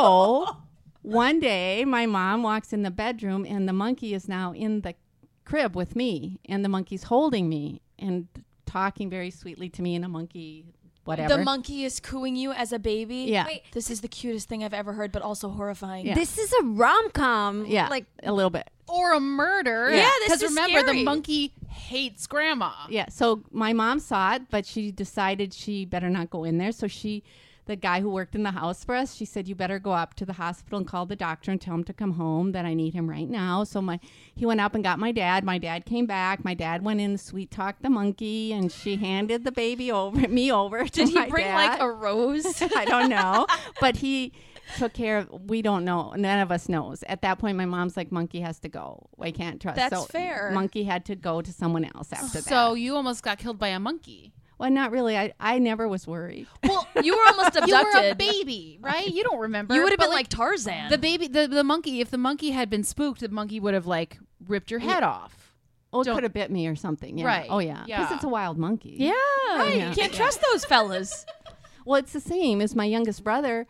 So one day, my mom walks in the bedroom, and the monkey is now in the crib with me, and the monkey's holding me and talking very sweetly to me, and a monkey, whatever. The monkey is cooing you as a baby? Yeah. Wait, this is the cutest thing I've ever heard, but also horrifying. Yeah. This is a rom-com. yeah, Like, a little bit. Or a murder. Yeah, this Because is remember, scary. the monkey hates grandma. Yeah. So my mom saw it, but she decided she better not go in there. So she, the guy who worked in the house for us, she said, you better go up to the hospital and call the doctor and tell him to come home, that I need him right now. So my he went up and got my dad. My dad came back. My dad went in, sweet talked the monkey, and she handed the baby over, me over to Did he my bring dad. like a rose? I don't know. But he took care of, we don't know. None of us knows. At that point, my mom's like, monkey has to go. I can't trust. That's so fair. Monkey had to go to someone else after that. So you almost got killed by a monkey. Well, not really. I, I never was worried. Well, you were almost You were a abducted. baby, right? You don't remember. You would have But, been like Tarzan. the baby, the, the monkey. If the monkey had been spooked, the monkey would have like ripped your head off. Oh, it Don't- could have bit me or something. Yeah. Right. Oh, yeah. Because Yeah. it's a wild monkey. yeah. Right. You can't trust those fellas. Well, it's the same as my youngest brother.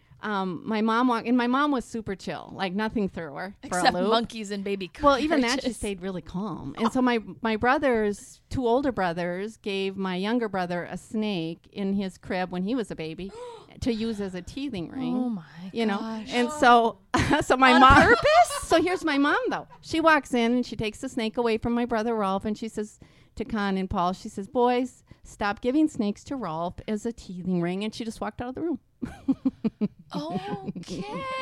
Um, my mom walked, and my mom was super chill. Like nothing threw her for Except a loop. monkeys and baby Well, even that, she carriages. stayed really calm. And so my my brothers, two older brothers, gave my younger brother a snake in his crib when he was a baby to use as a teething ring. Oh my You know, gosh. and so so my On mom. purpose? So here's my mom though. She walks in and she takes the snake away from my brother Rolf, and she says to Con and Paul, she says, "Boys, stop giving snakes to Rolf as a teething ring." And she just walked out of the room. Okay.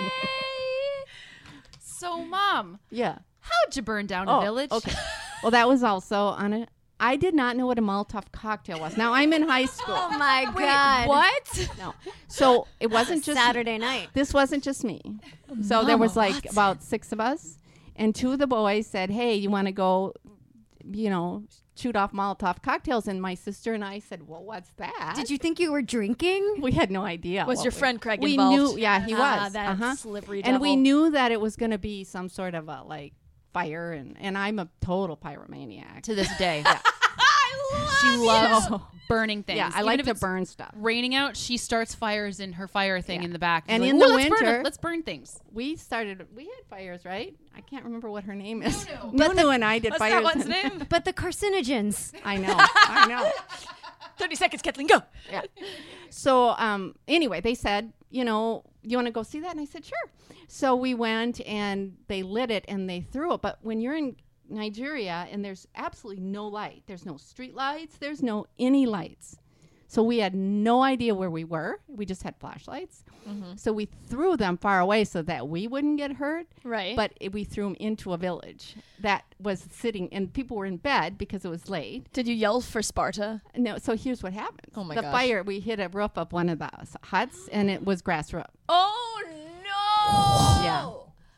So, Mom, Yeah. how'd you burn down Oh, a village? okay. Well, that was also on a. I did not know what a Molotov cocktail was. Now I'm in high school. oh my God. What? No, so it wasn't just Saturday night. This wasn't just me. So there was Mama, like what? about six of us, and two of the boys said, "Hey, you want to go, you know, shoot off Molotov cocktails?" And my sister and I said, "Well, what's that?" Did you think you were drinking? We had no idea. Was what your we- friend Craig we involved? knew, yeah, he Ah, was. that uh-huh. slippery And we devil. knew that it was going to be some sort of a like fire, and and I'm a total pyromaniac. To this day. I love She you. loves burning things. Yeah, I Even like if to it's burn stuff. raining out, she starts fires in her fire thing Yeah. in the back. And She's in like, the "Ooh, let's burn winter- it. let's burn things. We started. We had fires, right? I can't remember what her name is. Nunu. Nunu and I did What's fires. that one's and- name? But the carcinogens. I know. I know. thirty seconds, Kathleen, go. Yeah. So um, anyway, they said, you know, you want to go see that? And I said, sure. So we went and they lit it and they threw it. But when you're in Nigeria and there's absolutely no light, there's no street lights, there's no any lights. So we had no idea where we were. We just had flashlights. So we threw them far away so that we wouldn't get hurt. Right. But it, we threw them into a village that was sitting, and people were in bed because it was late. Did you yell for Sparta? No, so here's what happened. Oh my the gosh. fire, we hit a roof of one of the s- huts, and it was grass roof. Oh no! Yeah.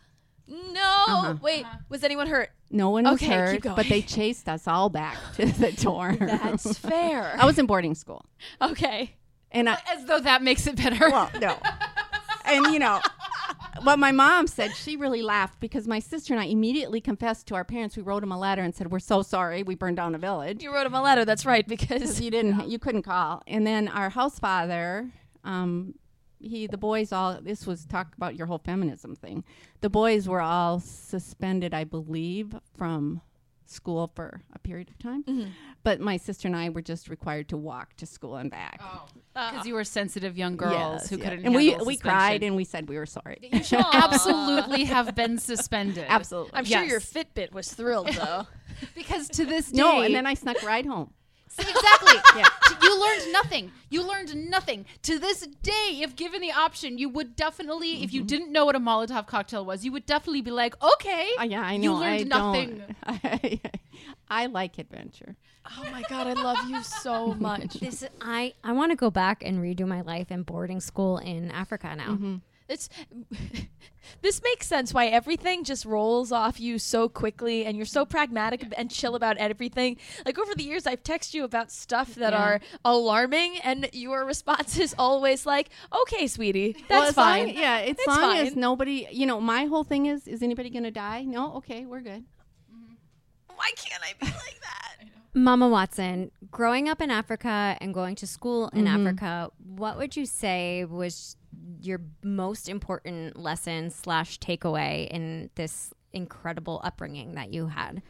No. Uh-huh. Wait, was anyone hurt? No one was Okay, keep hurt, going. but they chased us all back to the dorm. That's fair. I was in boarding school, Okay. and I As though that makes it better. well, no, and you know. What my mom said, she really laughed because my sister and I immediately confessed to our parents. We wrote them a letter and said, "We're so sorry, we burned down a village." You wrote him a letter. That's right, because Because you didn't, you couldn't call. And then our house father, um, he, the boys all. This was talk about your whole feminism thing. The boys were all suspended, I believe, from school for a period of time. Mm-hmm. But my sister and I were just required to walk to school and back. Because you were sensitive young girls Yes, who yeah. couldn't And we handle we suspension. cried and we said we were sorry. You should absolutely have been suspended. Absolutely. I'm sure Yes. your Fitbit was thrilled, though. Because to this day, No, and then I snuck right home. exactly. yeah. You learned nothing. You learned nothing. To this day, if given the option, you would definitely, mm-hmm. if you didn't know what a Molotov cocktail was, you would definitely be like, okay. Uh, yeah, I know. You learned I nothing. Don't. I like adventure. Oh my God, I love you so much. This I I want to go back and redo my life in boarding school in Africa now. Mm-hmm. It's this makes sense why everything just rolls off you so quickly and you're so pragmatic and chill about everything. Like over the years I've texted you about stuff that Yeah. are alarming and your response is always like, okay, sweetie, Well, that's as long- fine. yeah, it's It's long as fine. nobody, you know, my whole thing is, is anybody going to die? No? Okay, we're good. Why can't I be like that? Mama Watson, growing up in Africa and going to school in Africa, what would you say was your most important lesson slash takeaway in this incredible upbringing that you had?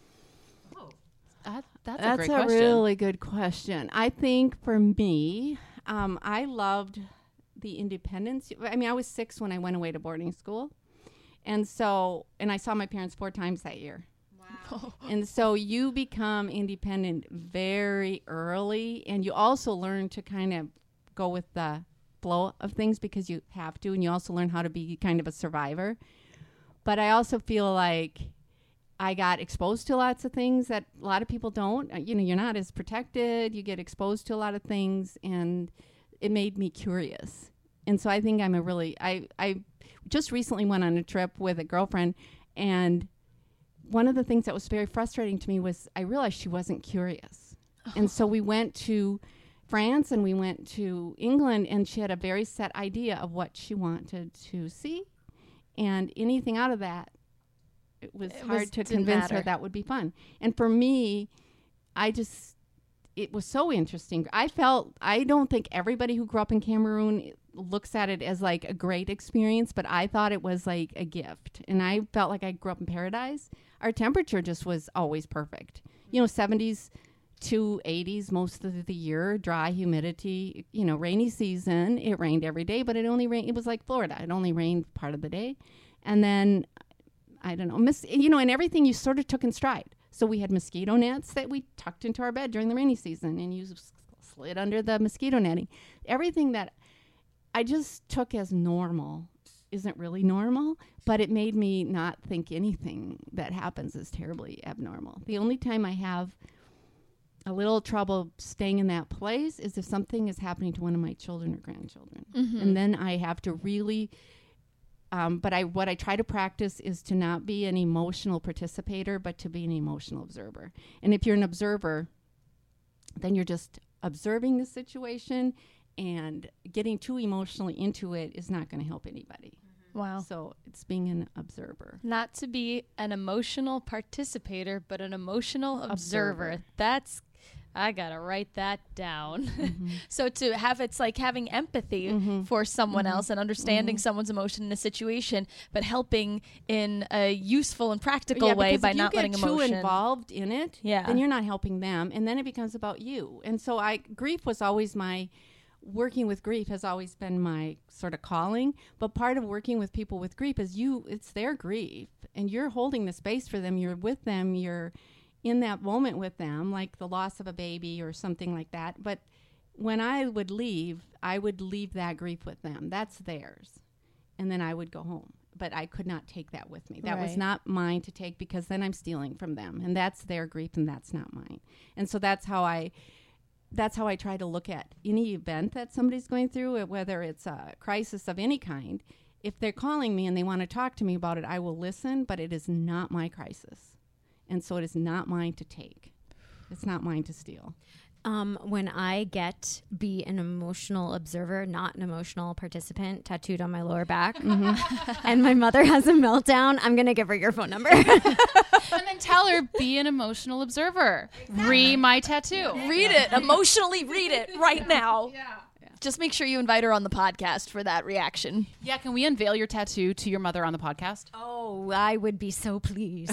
That, that's, That's a great a question. really good question. I think for me, um, I loved the independence. I mean, I was six when I went away to boarding school. And so, and I saw my parents four times that year. Wow. And so you become independent very early, and you also learn to kind of go with the flow of things because you have to, and you also learn how to be kind of a survivor. But I also feel like I got exposed to lots of things that a lot of people don't. Uh, You know, you're not as protected. You get exposed to a lot of things, and it made me curious. And so I think I'm a really, I, I just recently went on a trip with a girlfriend, and one of the things that was very frustrating to me was I realized she wasn't curious. And so we went to France and we went to England, and she had a very set idea of what she wanted to see. And anything out of that, it was It hard was- to didn't convince matter. her that would be fun. And for me, I just, it was so interesting. I felt, I don't think everybody who grew up in Cameroon looks at it as like a great experience, but I thought it was like a gift. And I felt like I grew up in paradise. Our temperature just was always perfect. You know, seventies to eighties most of the year, dry, humidity, you know, rainy season. It rained every day, but it only rained, it was like Florida. It only rained part of the day. And then, I don't know, mis- you know, and everything you sort of took in stride. So we had mosquito nets that we tucked into our bed during the rainy season, and you s- slid under the mosquito netting. Everything that I just took as normal isn't really normal, but it made me not think anything that happens is terribly abnormal. The only time I have a little trouble staying in that place is if something is happening to one of my children or grandchildren. And then I have to really, um, but I what I try to practice is to not be an emotional participator, but to be an emotional observer. And if you're an observer, then you're just observing the situation, and getting too emotionally into it is not going to help anybody. Wow. So it's being an observer. Not to be an emotional participator, but an emotional observer. Observer. That's, I gotta write that down. So to have, it's like having empathy for someone else and understanding someone's emotion in a situation, but helping in a useful and practical Yeah, way because by if not you letting get too emotion. involved in it, Yeah. then you're not helping them, and then it becomes about you. And so I grief was always my working with grief has always been my sort of calling, but part of working with people with grief is you it's their grief, and you're holding the space for them, you're with them, you're in that moment with them, like the loss of a baby or something like that. But when I would leave, I would leave that grief with them. That's theirs. And then I would go home. But I could not take that with me. That was Right. not mine to take, because then I'm stealing from them. And that's their grief, and that's not mine. And so that's how I that's how I try to look at any event that somebody's going through, whether it's a crisis of any kind. If they're calling me and they want to talk to me about it, I will listen, but it is not my crisis. And so it is not mine to take. It's not mine to steal. Um, when I get be an emotional observer, not an emotional participant, tattooed on my lower back, and my mother has a meltdown, I'm gonna give her your phone number. And then tell her, be an emotional observer. Read my tattoo. Read it. Emotionally read it right now. just make sure you invite her on the podcast for that reaction. Yeah, can we unveil your tattoo to your mother on the podcast? Oh, I would be so pleased.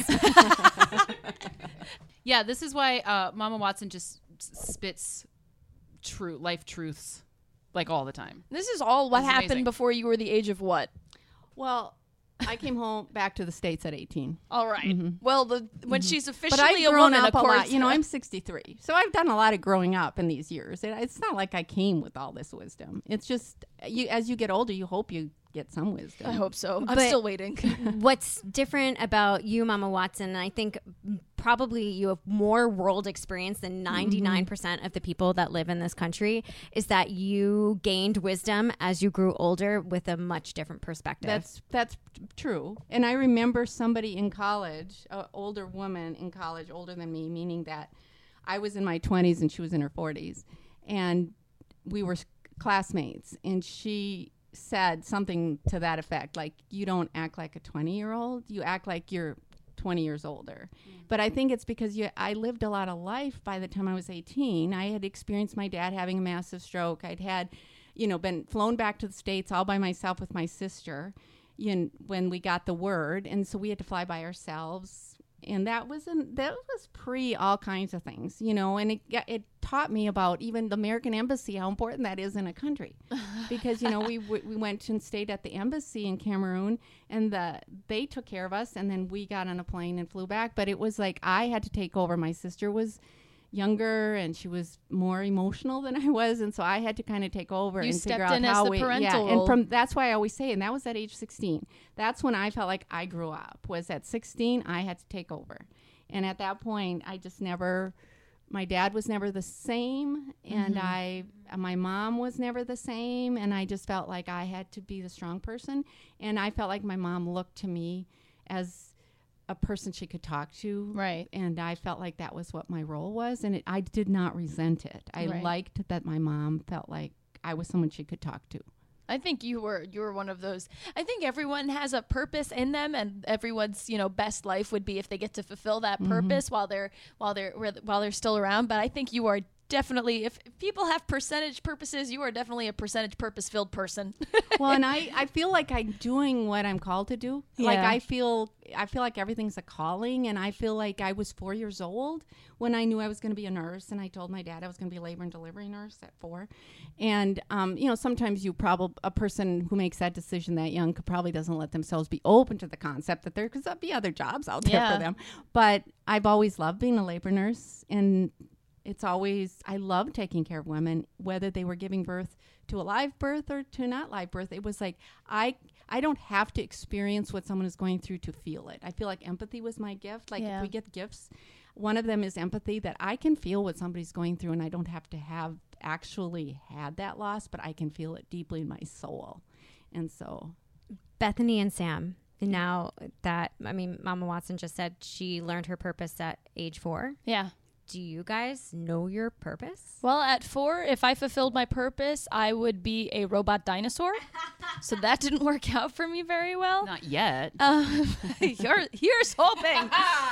Yeah, this is why uh, Mama Watson just spits true life truths like all the time. This is all what This is happened amazing. before you were the age of what? Well, I came home back to the States at eighteen. All right. Well, the when she's officially But I've a grown woman, up of a course, lot. You know, I'm sixty-three. So I've done a lot of growing up in these years. It, it's not like I came with all this wisdom. It's just, you as you get older, you hope you get some wisdom. I hope so. I'm But- still waiting. What's different about you, Mama Watson, and I think probably you have more world experience than ninety-nine percent of the people that live in this country, is that you gained wisdom as you grew older with a much different perspective. That's that's true. And I remember somebody in college, an older woman in college, older than me, meaning that I was in my twenties and she was in her forties. And we were s- classmates. And she said something to that effect, like, you don't act like a twenty-year-old. You act like you're twenty years older. But I think it's because you, I lived a lot of life by the time I was eighteen. I had experienced my dad having a massive stroke. I'd had, you know, been flown back to the States all by myself with my sister, you know, when we got the word. And so we had to fly by ourselves. And that was an, that was pre all kinds of things, you know, and it got- it taught me about even the American embassy, how important that is in a country, because you know we w- we went and stayed at the embassy in Cameroon, and the they took care of us, and then we got on a plane and flew back. But it was like I had to take over. My sister was younger and she was more emotional than I was, and so I had to kind of take over You and figure stepped out in as how the we parental yeah role. and from that's why I always say, and that was at age sixteen. That's when I felt like I grew up. Was at sixteen I had to take over, and at that point I just never. My dad was never the same, and Mm-hmm. I, my mom was never the same, and I just felt like I had to be the strong person, and I felt like my mom looked to me as a person she could talk to, Right. and I felt like that was what my role was, and it, I did not resent it. I Right. liked that my mom felt like I was someone she could talk to. I think you were you were one of those. I think everyone has a purpose in them, and everyone's you know best life would be if they get to fulfill that purpose while they're while they're while they're still around. But I think you are definitely, if, if people have percentage purposes, you are definitely a percentage purpose filled person. Well, and I, I feel like I'm doing what I'm called to do. Like Yeah. I feel I feel like everything's a calling, and I feel like I was four years old when I knew I was going to be a nurse, and I told my dad I was going to be a labor and delivery nurse at four. And um, you know, sometimes you probably a person who makes that decision that young could probably doesn't let themselves be open to the concept that there could be other jobs out there Yeah. for them. But I've always loved being a labor nurse, and it's always, I love taking care of women, whether they were giving birth to a live birth or to not live birth. It was like, I I don't have to experience what someone is going through to feel it. I feel like empathy was my gift. Like Yeah. if we get gifts, one of them is empathy, that I can feel what somebody's going through, and I don't have to have actually had that loss, but I can feel it deeply in my soul. And so Bethany and Sam. Now that, I mean, Mama Watson just said she learned her purpose at age four. Yeah. Do you guys know your purpose? Well, at four, if I fulfilled my purpose, I would be a robot dinosaur. So that didn't work out for me very well. Not yet. Um, you're, here's hoping.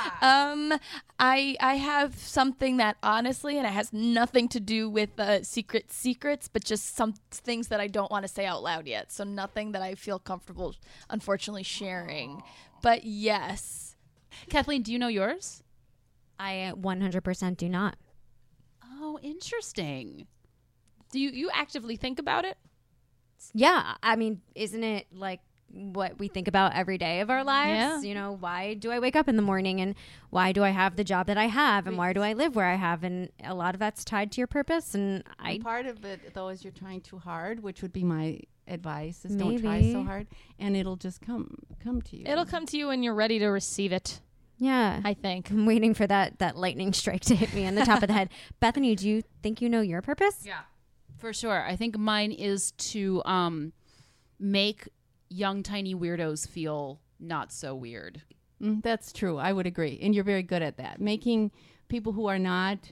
um, I I have something that honestly, and it has nothing to do with uh, secret secrets, but just some things that I don't want to say out loud yet. So nothing that I feel comfortable, unfortunately, sharing. But yes. Kathleen, do you know yours? I one hundred percent do not. Oh, interesting. Do you, you actively think about it? Yeah, I mean, isn't it like what we think about every day of our lives? Yeah. You know, why do I wake up in the morning, and why do I have the job that I have, and why do I live where I have? And a lot of that's tied to your purpose. And I, And part of it, though, is you're trying too hard, which would be my advice, is don't try Maybe. so hard, and it'll just come come to you. It'll come to you when you're ready to receive it, yeah, I think. I'm waiting for that that lightning strike to hit me on the top of the head. Bethany, do you think you know your purpose? Yeah, for sure. I think mine is to um, make young, tiny weirdos feel not so weird. Mm, that's true. I would agree. And you're very good at that. Making people who are not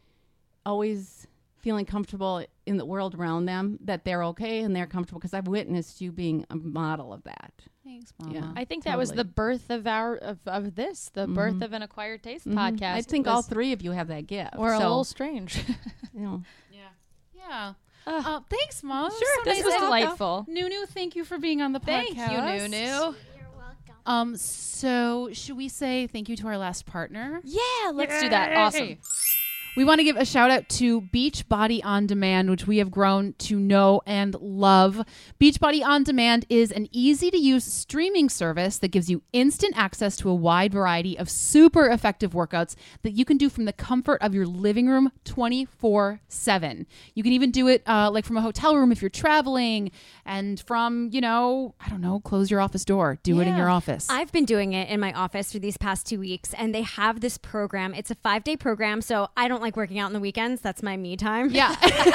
always feeling comfortable in the world around them, that they're okay and they're comfortable, because I've witnessed you being a model of that. Thanks, Mama. Yeah. I think that was Totally. the birth of our of, of this, the birth of an Acquired Taste Mhm. podcast. I think all was- three of you have that gift. We're a so, little strange. you know, Yeah. Uh, thanks, Mom. Sure, So this nice was to- delightful. Nunu, thank you for being on the Thank podcast. you, Nunu. You're welcome. Um, so should we say thank you to our last partner? Yeah, let's do that. Awesome. We want to give a shout out to Beachbody On Demand, which we have grown to know and love. Beachbody On Demand is an easy to use streaming service that gives you instant access to a wide variety of super effective workouts that you can do from the comfort of your living room twenty-four seven. You can even do it uh, like from a hotel room if you're traveling, and from, you know, I don't know, close your office door. Do it in Yeah. your office. I've been doing it in my office for these past two weeks, and they have this program. It's a five day program, so I don't like working out on the weekends. That's my me time. yeah.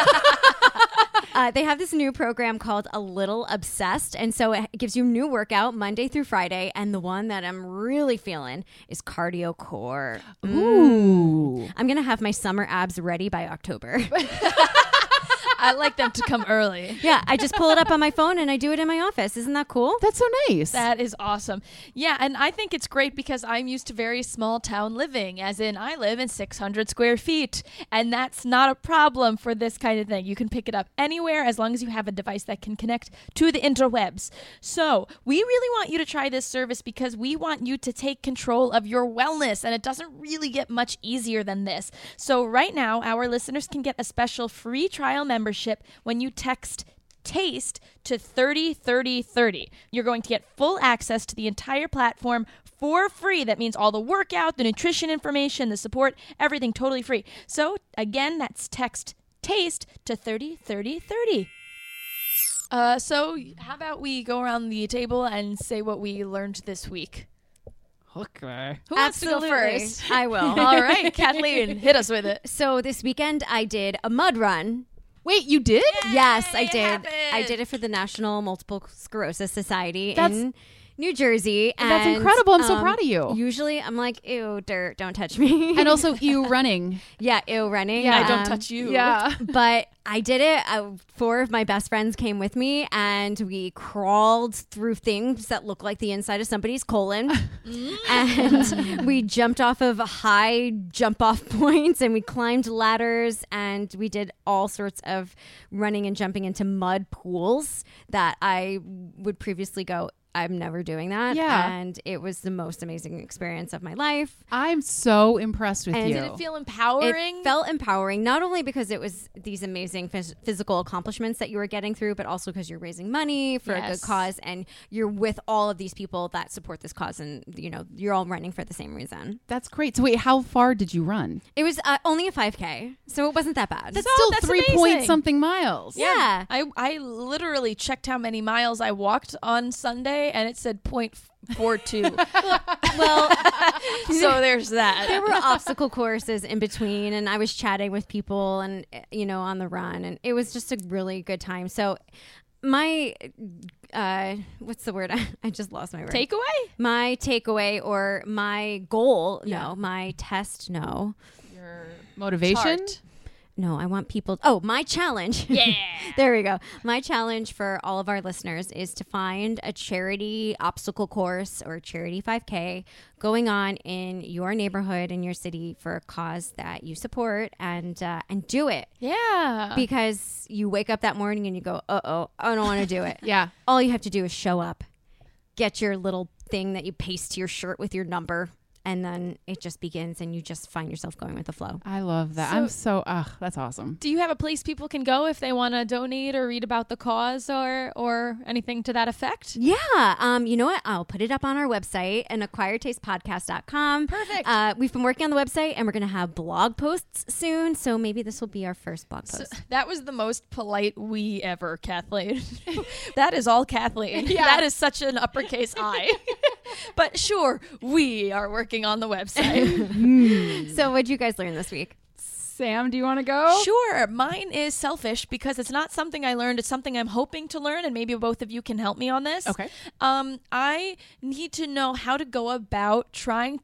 Uh, they have this new program called A Little Obsessed. And so it gives you a new workout Monday through Friday. And the one that I'm really feeling is cardio core. Ooh. I'm going to have my summer abs ready by October. I like them to come early. Yeah, I just pull it up on my phone and I do it in my office. Isn't that cool? That's so nice. That is awesome. Yeah, and I think it's great because I'm used to very small town living, as in I live in six hundred square feet, and that's not a problem for this kind of thing. You can pick it up anywhere as long as you have a device that can connect to the interwebs. So we really want you to try this service because we want you to take control of your wellness, and it doesn't really get much easier than this. So right now, our listeners can get a special free trial membership when you text TASTE to thirty thirty thirty. You're going to get full access to the entire platform for free. That means all the workout, the nutrition information, the support, everything totally free. So again, that's text TASTE to thirty thirty thirty. Uh, so how about we go around the table and say what we learned this week? Okay. Who wants to go Absolutely. first? I will. All right, Kathleen, hit us with it. So this weekend I did a mud run. Wait, you did? Yes, I it did. happened. I did it for the National Multiple Sclerosis Society That's- in New Jersey. That's and, incredible. I'm so um, proud of you. Usually I'm like, ew, dirt, don't touch me. And also you running. yeah, ew, running. Yeah. I don't Um, touch you. Yeah. But I did it. I, four of my best friends came with me, and we crawled through things that look like the inside of somebody's colon. And we jumped off of high jump off points, and we climbed ladders, and we did all sorts of running and jumping into mud pools that I would previously go, I'm never doing that. Yeah. And it was the most amazing experience of my life. I'm so impressed with And you. Did it feel empowering? It felt empowering, not only because it was these amazing phys- physical accomplishments that you were getting through, but also because you're raising money for a Yes. good cause, and you're with all of these people that support this cause, and you know you're all running for the same reason. That's great. So wait, how far did you run? It was uh, only a five K, so it wasn't that bad. That's So still that's three amazing. point something miles. yeah. I, I literally checked how many miles I walked on Sunday, and it said point four two. Well, So there's that. there were obstacle courses in between, and I was chatting with people, and you know, on the run, and it was just a really good time. So, my uh, what's the word? I just lost my word. Takeaway? My takeaway or my goal, no, my test, no. Your motivation? Tart. No, I want people. Oh, my challenge. Yeah. There we go. My challenge for all of our listeners is to find a charity obstacle course or charity five K going on in your neighborhood, in your city, for a cause that you support, and uh, and do it. Yeah. Because you wake up that morning and you go, uh oh, I don't want to do it. Yeah. All you have to do is show up, get your little thing that you paste to your shirt with your number, and then it just begins, and you just find yourself going with the flow. I love that. So- I'm so, ugh, that's awesome. Do you have a place people can go if they want to donate or read about the cause or or anything to that effect? Yeah. Um, you know what? I'll put it up on our website, and acquired taste podcast dot com. Perfect. Uh, we've been working on the website, and we're going to have blog posts soon. So maybe this will be our first blog post. That was the most polite we ever, Kathleen. That is all Kathleen. Yeah. That is such an uppercase I. But sure, we are working on the website. So what'd you guys learn this week? Sam, do you want to go? Sure. Mine is selfish because it's not something I learned. It's something I'm hoping to learn, and maybe both of you can help me on this. Okay. Um, I need to know how to go about trying to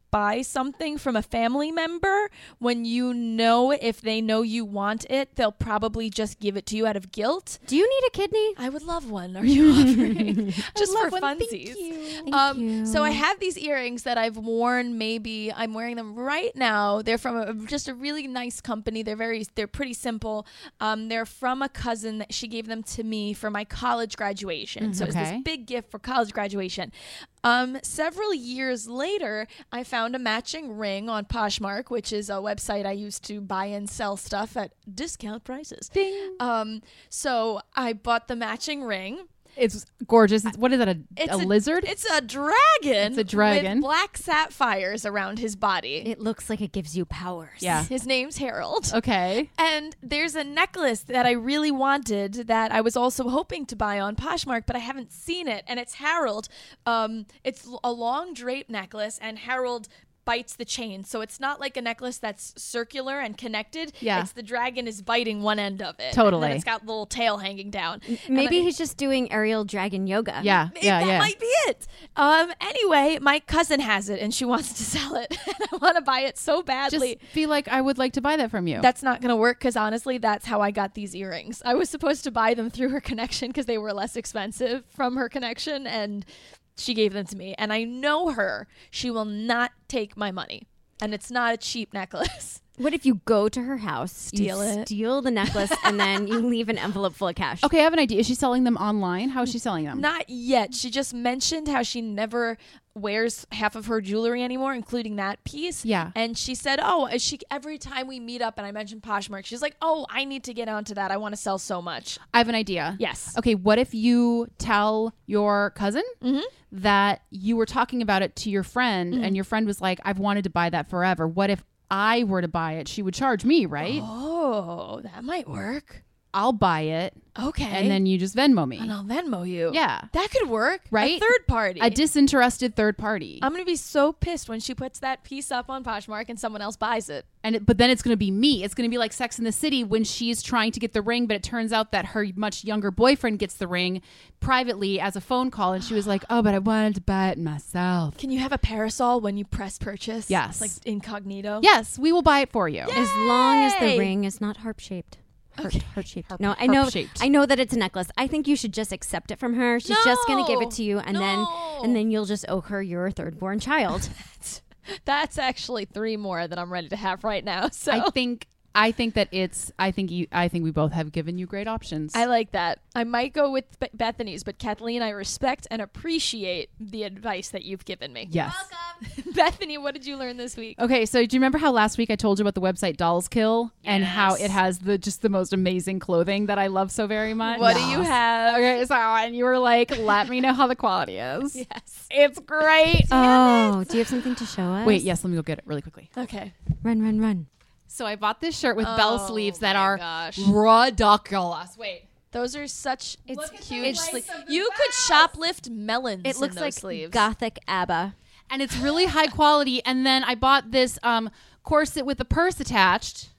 buy something from a family member when you know if they know you want it, they'll probably just give it to you out of guilt. Do you need a kidney? I would love one. Are you offering? Just for love one. Thank funsies. you. um, Thank you. So I have these earrings that I've worn. Maybe I'm wearing them right now. They're from a, just a really nice company. They're very, they're pretty simple. Um, they're from a cousin that she gave them to me for my college graduation. So it's okay. this big gift for college graduation. Um, several years later, I found a matching ring on Poshmark, which is a website I used to buy and sell stuff at discount prices. Ding. Um, so I bought the matching ring. It's gorgeous. It's, what is that? A, It's a lizard? It's a dragon. It's a dragon. with black sapphires around his body. It looks like it gives you powers. Yeah. His name's Harold. Okay. And there's a necklace that I really wanted that I was also hoping to buy on Poshmark, but I haven't seen it. And it's Harold. Um, it's l- a long drape necklace, and Harold bites the chain. So it's not like a necklace that's circular and connected. Yeah. It's the dragon is biting one end of it. Totally. And then it's got a little tail hanging down. Maybe And I- he's just doing aerial dragon yoga. Yeah. Maybe yeah. that yeah. might be it. Um. Anyway, my cousin has it, and she wants to sell it. And I want to buy it so Just badly. be like, I would like to buy that from you. That's not going to work because honestly, that's how I got these earrings. I was supposed to buy them through her connection because they were less expensive from her connection, and she gave them to me. And I know her; she will not take my money, and it's not a cheap necklace. What if you go to her house, Steal you it. steal the necklace, and then you leave an envelope full of cash? okay, I have an idea. Is she selling them online? How is she selling them? Not yet. She just mentioned how she never wears half of her jewelry anymore, including that piece. Yeah. And she said, oh, she every time we meet up and I mention Poshmark, she's like, oh, I need to get onto that. I want to sell so much. I have an idea. Yes. Okay, what if you tell your cousin Mm-hmm. that you were talking about it to your friend and your friend was like, I've wanted to buy that forever. What if I were to buy it? She would charge me, right? Oh, that might work. I'll buy it Okay. and then you just Venmo me. and I'll Venmo you. Yeah. That could work. Right? A third party. A disinterested third party. I'm going to be so pissed when she puts that piece up on Poshmark and someone else buys it. and it, but then it's going to be me. It's going to be like Sex in the City when she's trying to get the ring, but it turns out that her much younger boyfriend gets the ring privately as a phone call, and she was like, "Oh, but I wanted to buy it myself." Can you have a parasol when you press purchase? Yes. Like incognito? Yes, we will buy it for you. As long as Yay! the ring is not harp shaped. Heart, Okay. heart shaped. Harp- No, I know. harp-shaped. I know that it's a necklace. I think you should just accept it from her. She's just gonna give it to you, and No. then and then you'll just owe her your third born child. That's actually three more than I'm ready to have right now. So I think I think that it's I think you I think we both have given you great options. I like that. I might go with Be- Bethany's, but Kathleen, I respect and appreciate the advice that you've given me. yes. Bethany, what did you learn this week? Okay, so do you remember how last week I told you about the website Dolls Kill and how Yes. it has the just the most amazing clothing that I love so very much? What do you have? Okay, so and you were like, let me know how the quality is. Yes. It's great. Oh, do you have something to show us? Wait, yes, let me go get it really quickly. Okay. Run, run, run. So I bought this shirt with bell Oh sleeves that my are gosh. ridiculous. Wait. Those are such It's Look at the huge lace sleeves. of the You could vest. shoplift melons. It looks in those like sleeves. gothic ABBA. And it's really high quality. And then I bought this um, corset with a purse attached.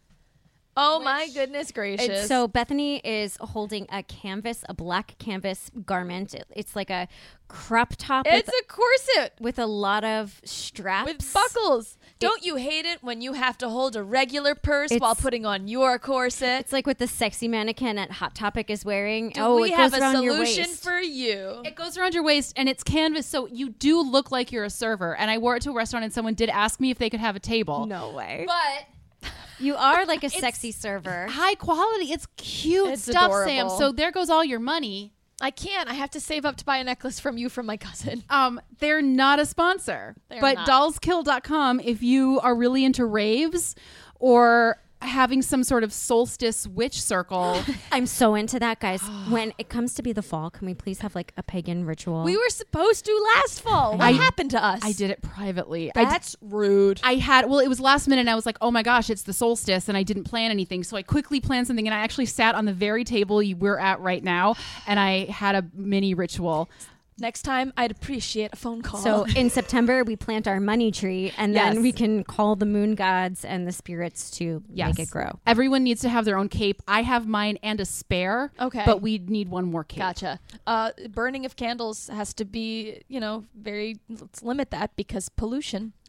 Oh my goodness gracious! It's, so Bethany is holding a canvas, a black canvas garment. It, it's like a crop top it's with, a corset with a lot of straps. with buckles. Don't you hate it when you have to hold a regular purse It's- while putting on your corset? It's like what the sexy mannequin at Hot Topic is wearing. Do oh, we it have goes a around your solution waist. for you? It goes around your waist and it's canvas, so you do look like you're a server. And I wore it to a restaurant and someone did ask me if they could have a table. No way. But You are like a sexy server. high quality. It's cute It's stuff, adorable. Sam. So there goes all your money. I can't. I have to save up to buy a necklace from you from my cousin. Um, they're not a sponsor. They're but not. dolls kill dot com, if you are really into raves or having some sort of solstice witch circle. I'm so into that, guys. When it comes to be the fall, can we please have like a pagan ritual? We were supposed to last fall. What I- happened to us? I did it privately. I d- That's rude. I had, well, it was last minute and I was like, oh my gosh, it's the solstice and I didn't plan anything. So I quickly planned something and I actually sat on the very table you- we're at right now and I had a mini ritual. Next time, I'd appreciate a phone call. So in September, we plant our money tree, and Yes. then we can call the moon gods and the spirits to Yes. make it grow. Everyone needs to have their own cape. I have mine and a spare. Okay. But we need one more cape. Gotcha. Uh, burning of candles has to be, you know, very, let's limit that because pollution.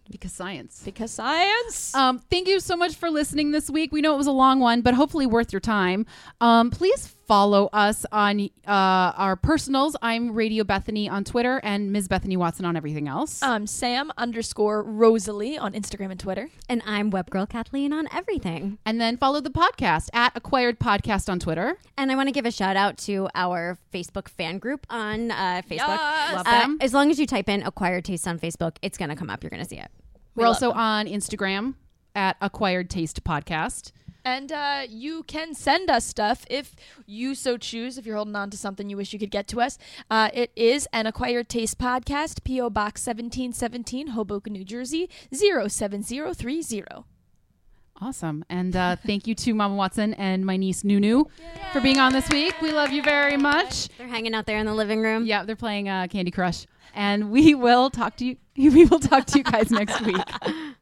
Because science. Because science. Um, thank you so much for listening this week. We know it was a long one, but hopefully worth your time. Um, please follow us on uh, our personals. I'm Radio Bethany on Twitter and Miz Bethany Watson on everything else. Um, Sam underscore Rosalie on Instagram and Twitter. And I'm Webgirl Kathleen on everything. And then follow the podcast at Acquired Podcast on Twitter. And I want to give a shout out to our Facebook fan group on uh, Facebook. Yes. Love Uh, them. as long as you type in Acquired Taste on Facebook, it's going to come up. You're going to see it. We're also on Instagram at Acquired Taste Podcast. And uh, you can send us stuff if you so choose, if you're holding on to something you wish you could get to us. Uh, it is an Acquired Taste Podcast, P O. Box seventeen seventeen, Hoboken, New Jersey, zero seven zero three zero. Awesome. And uh, thank you to Mama Watson and my niece Nunu for being on this week. We love you very much. They're hanging out there in the living room. Yeah, they're playing uh, Candy Crush. And we will talk to you. We will talk to you guys next week.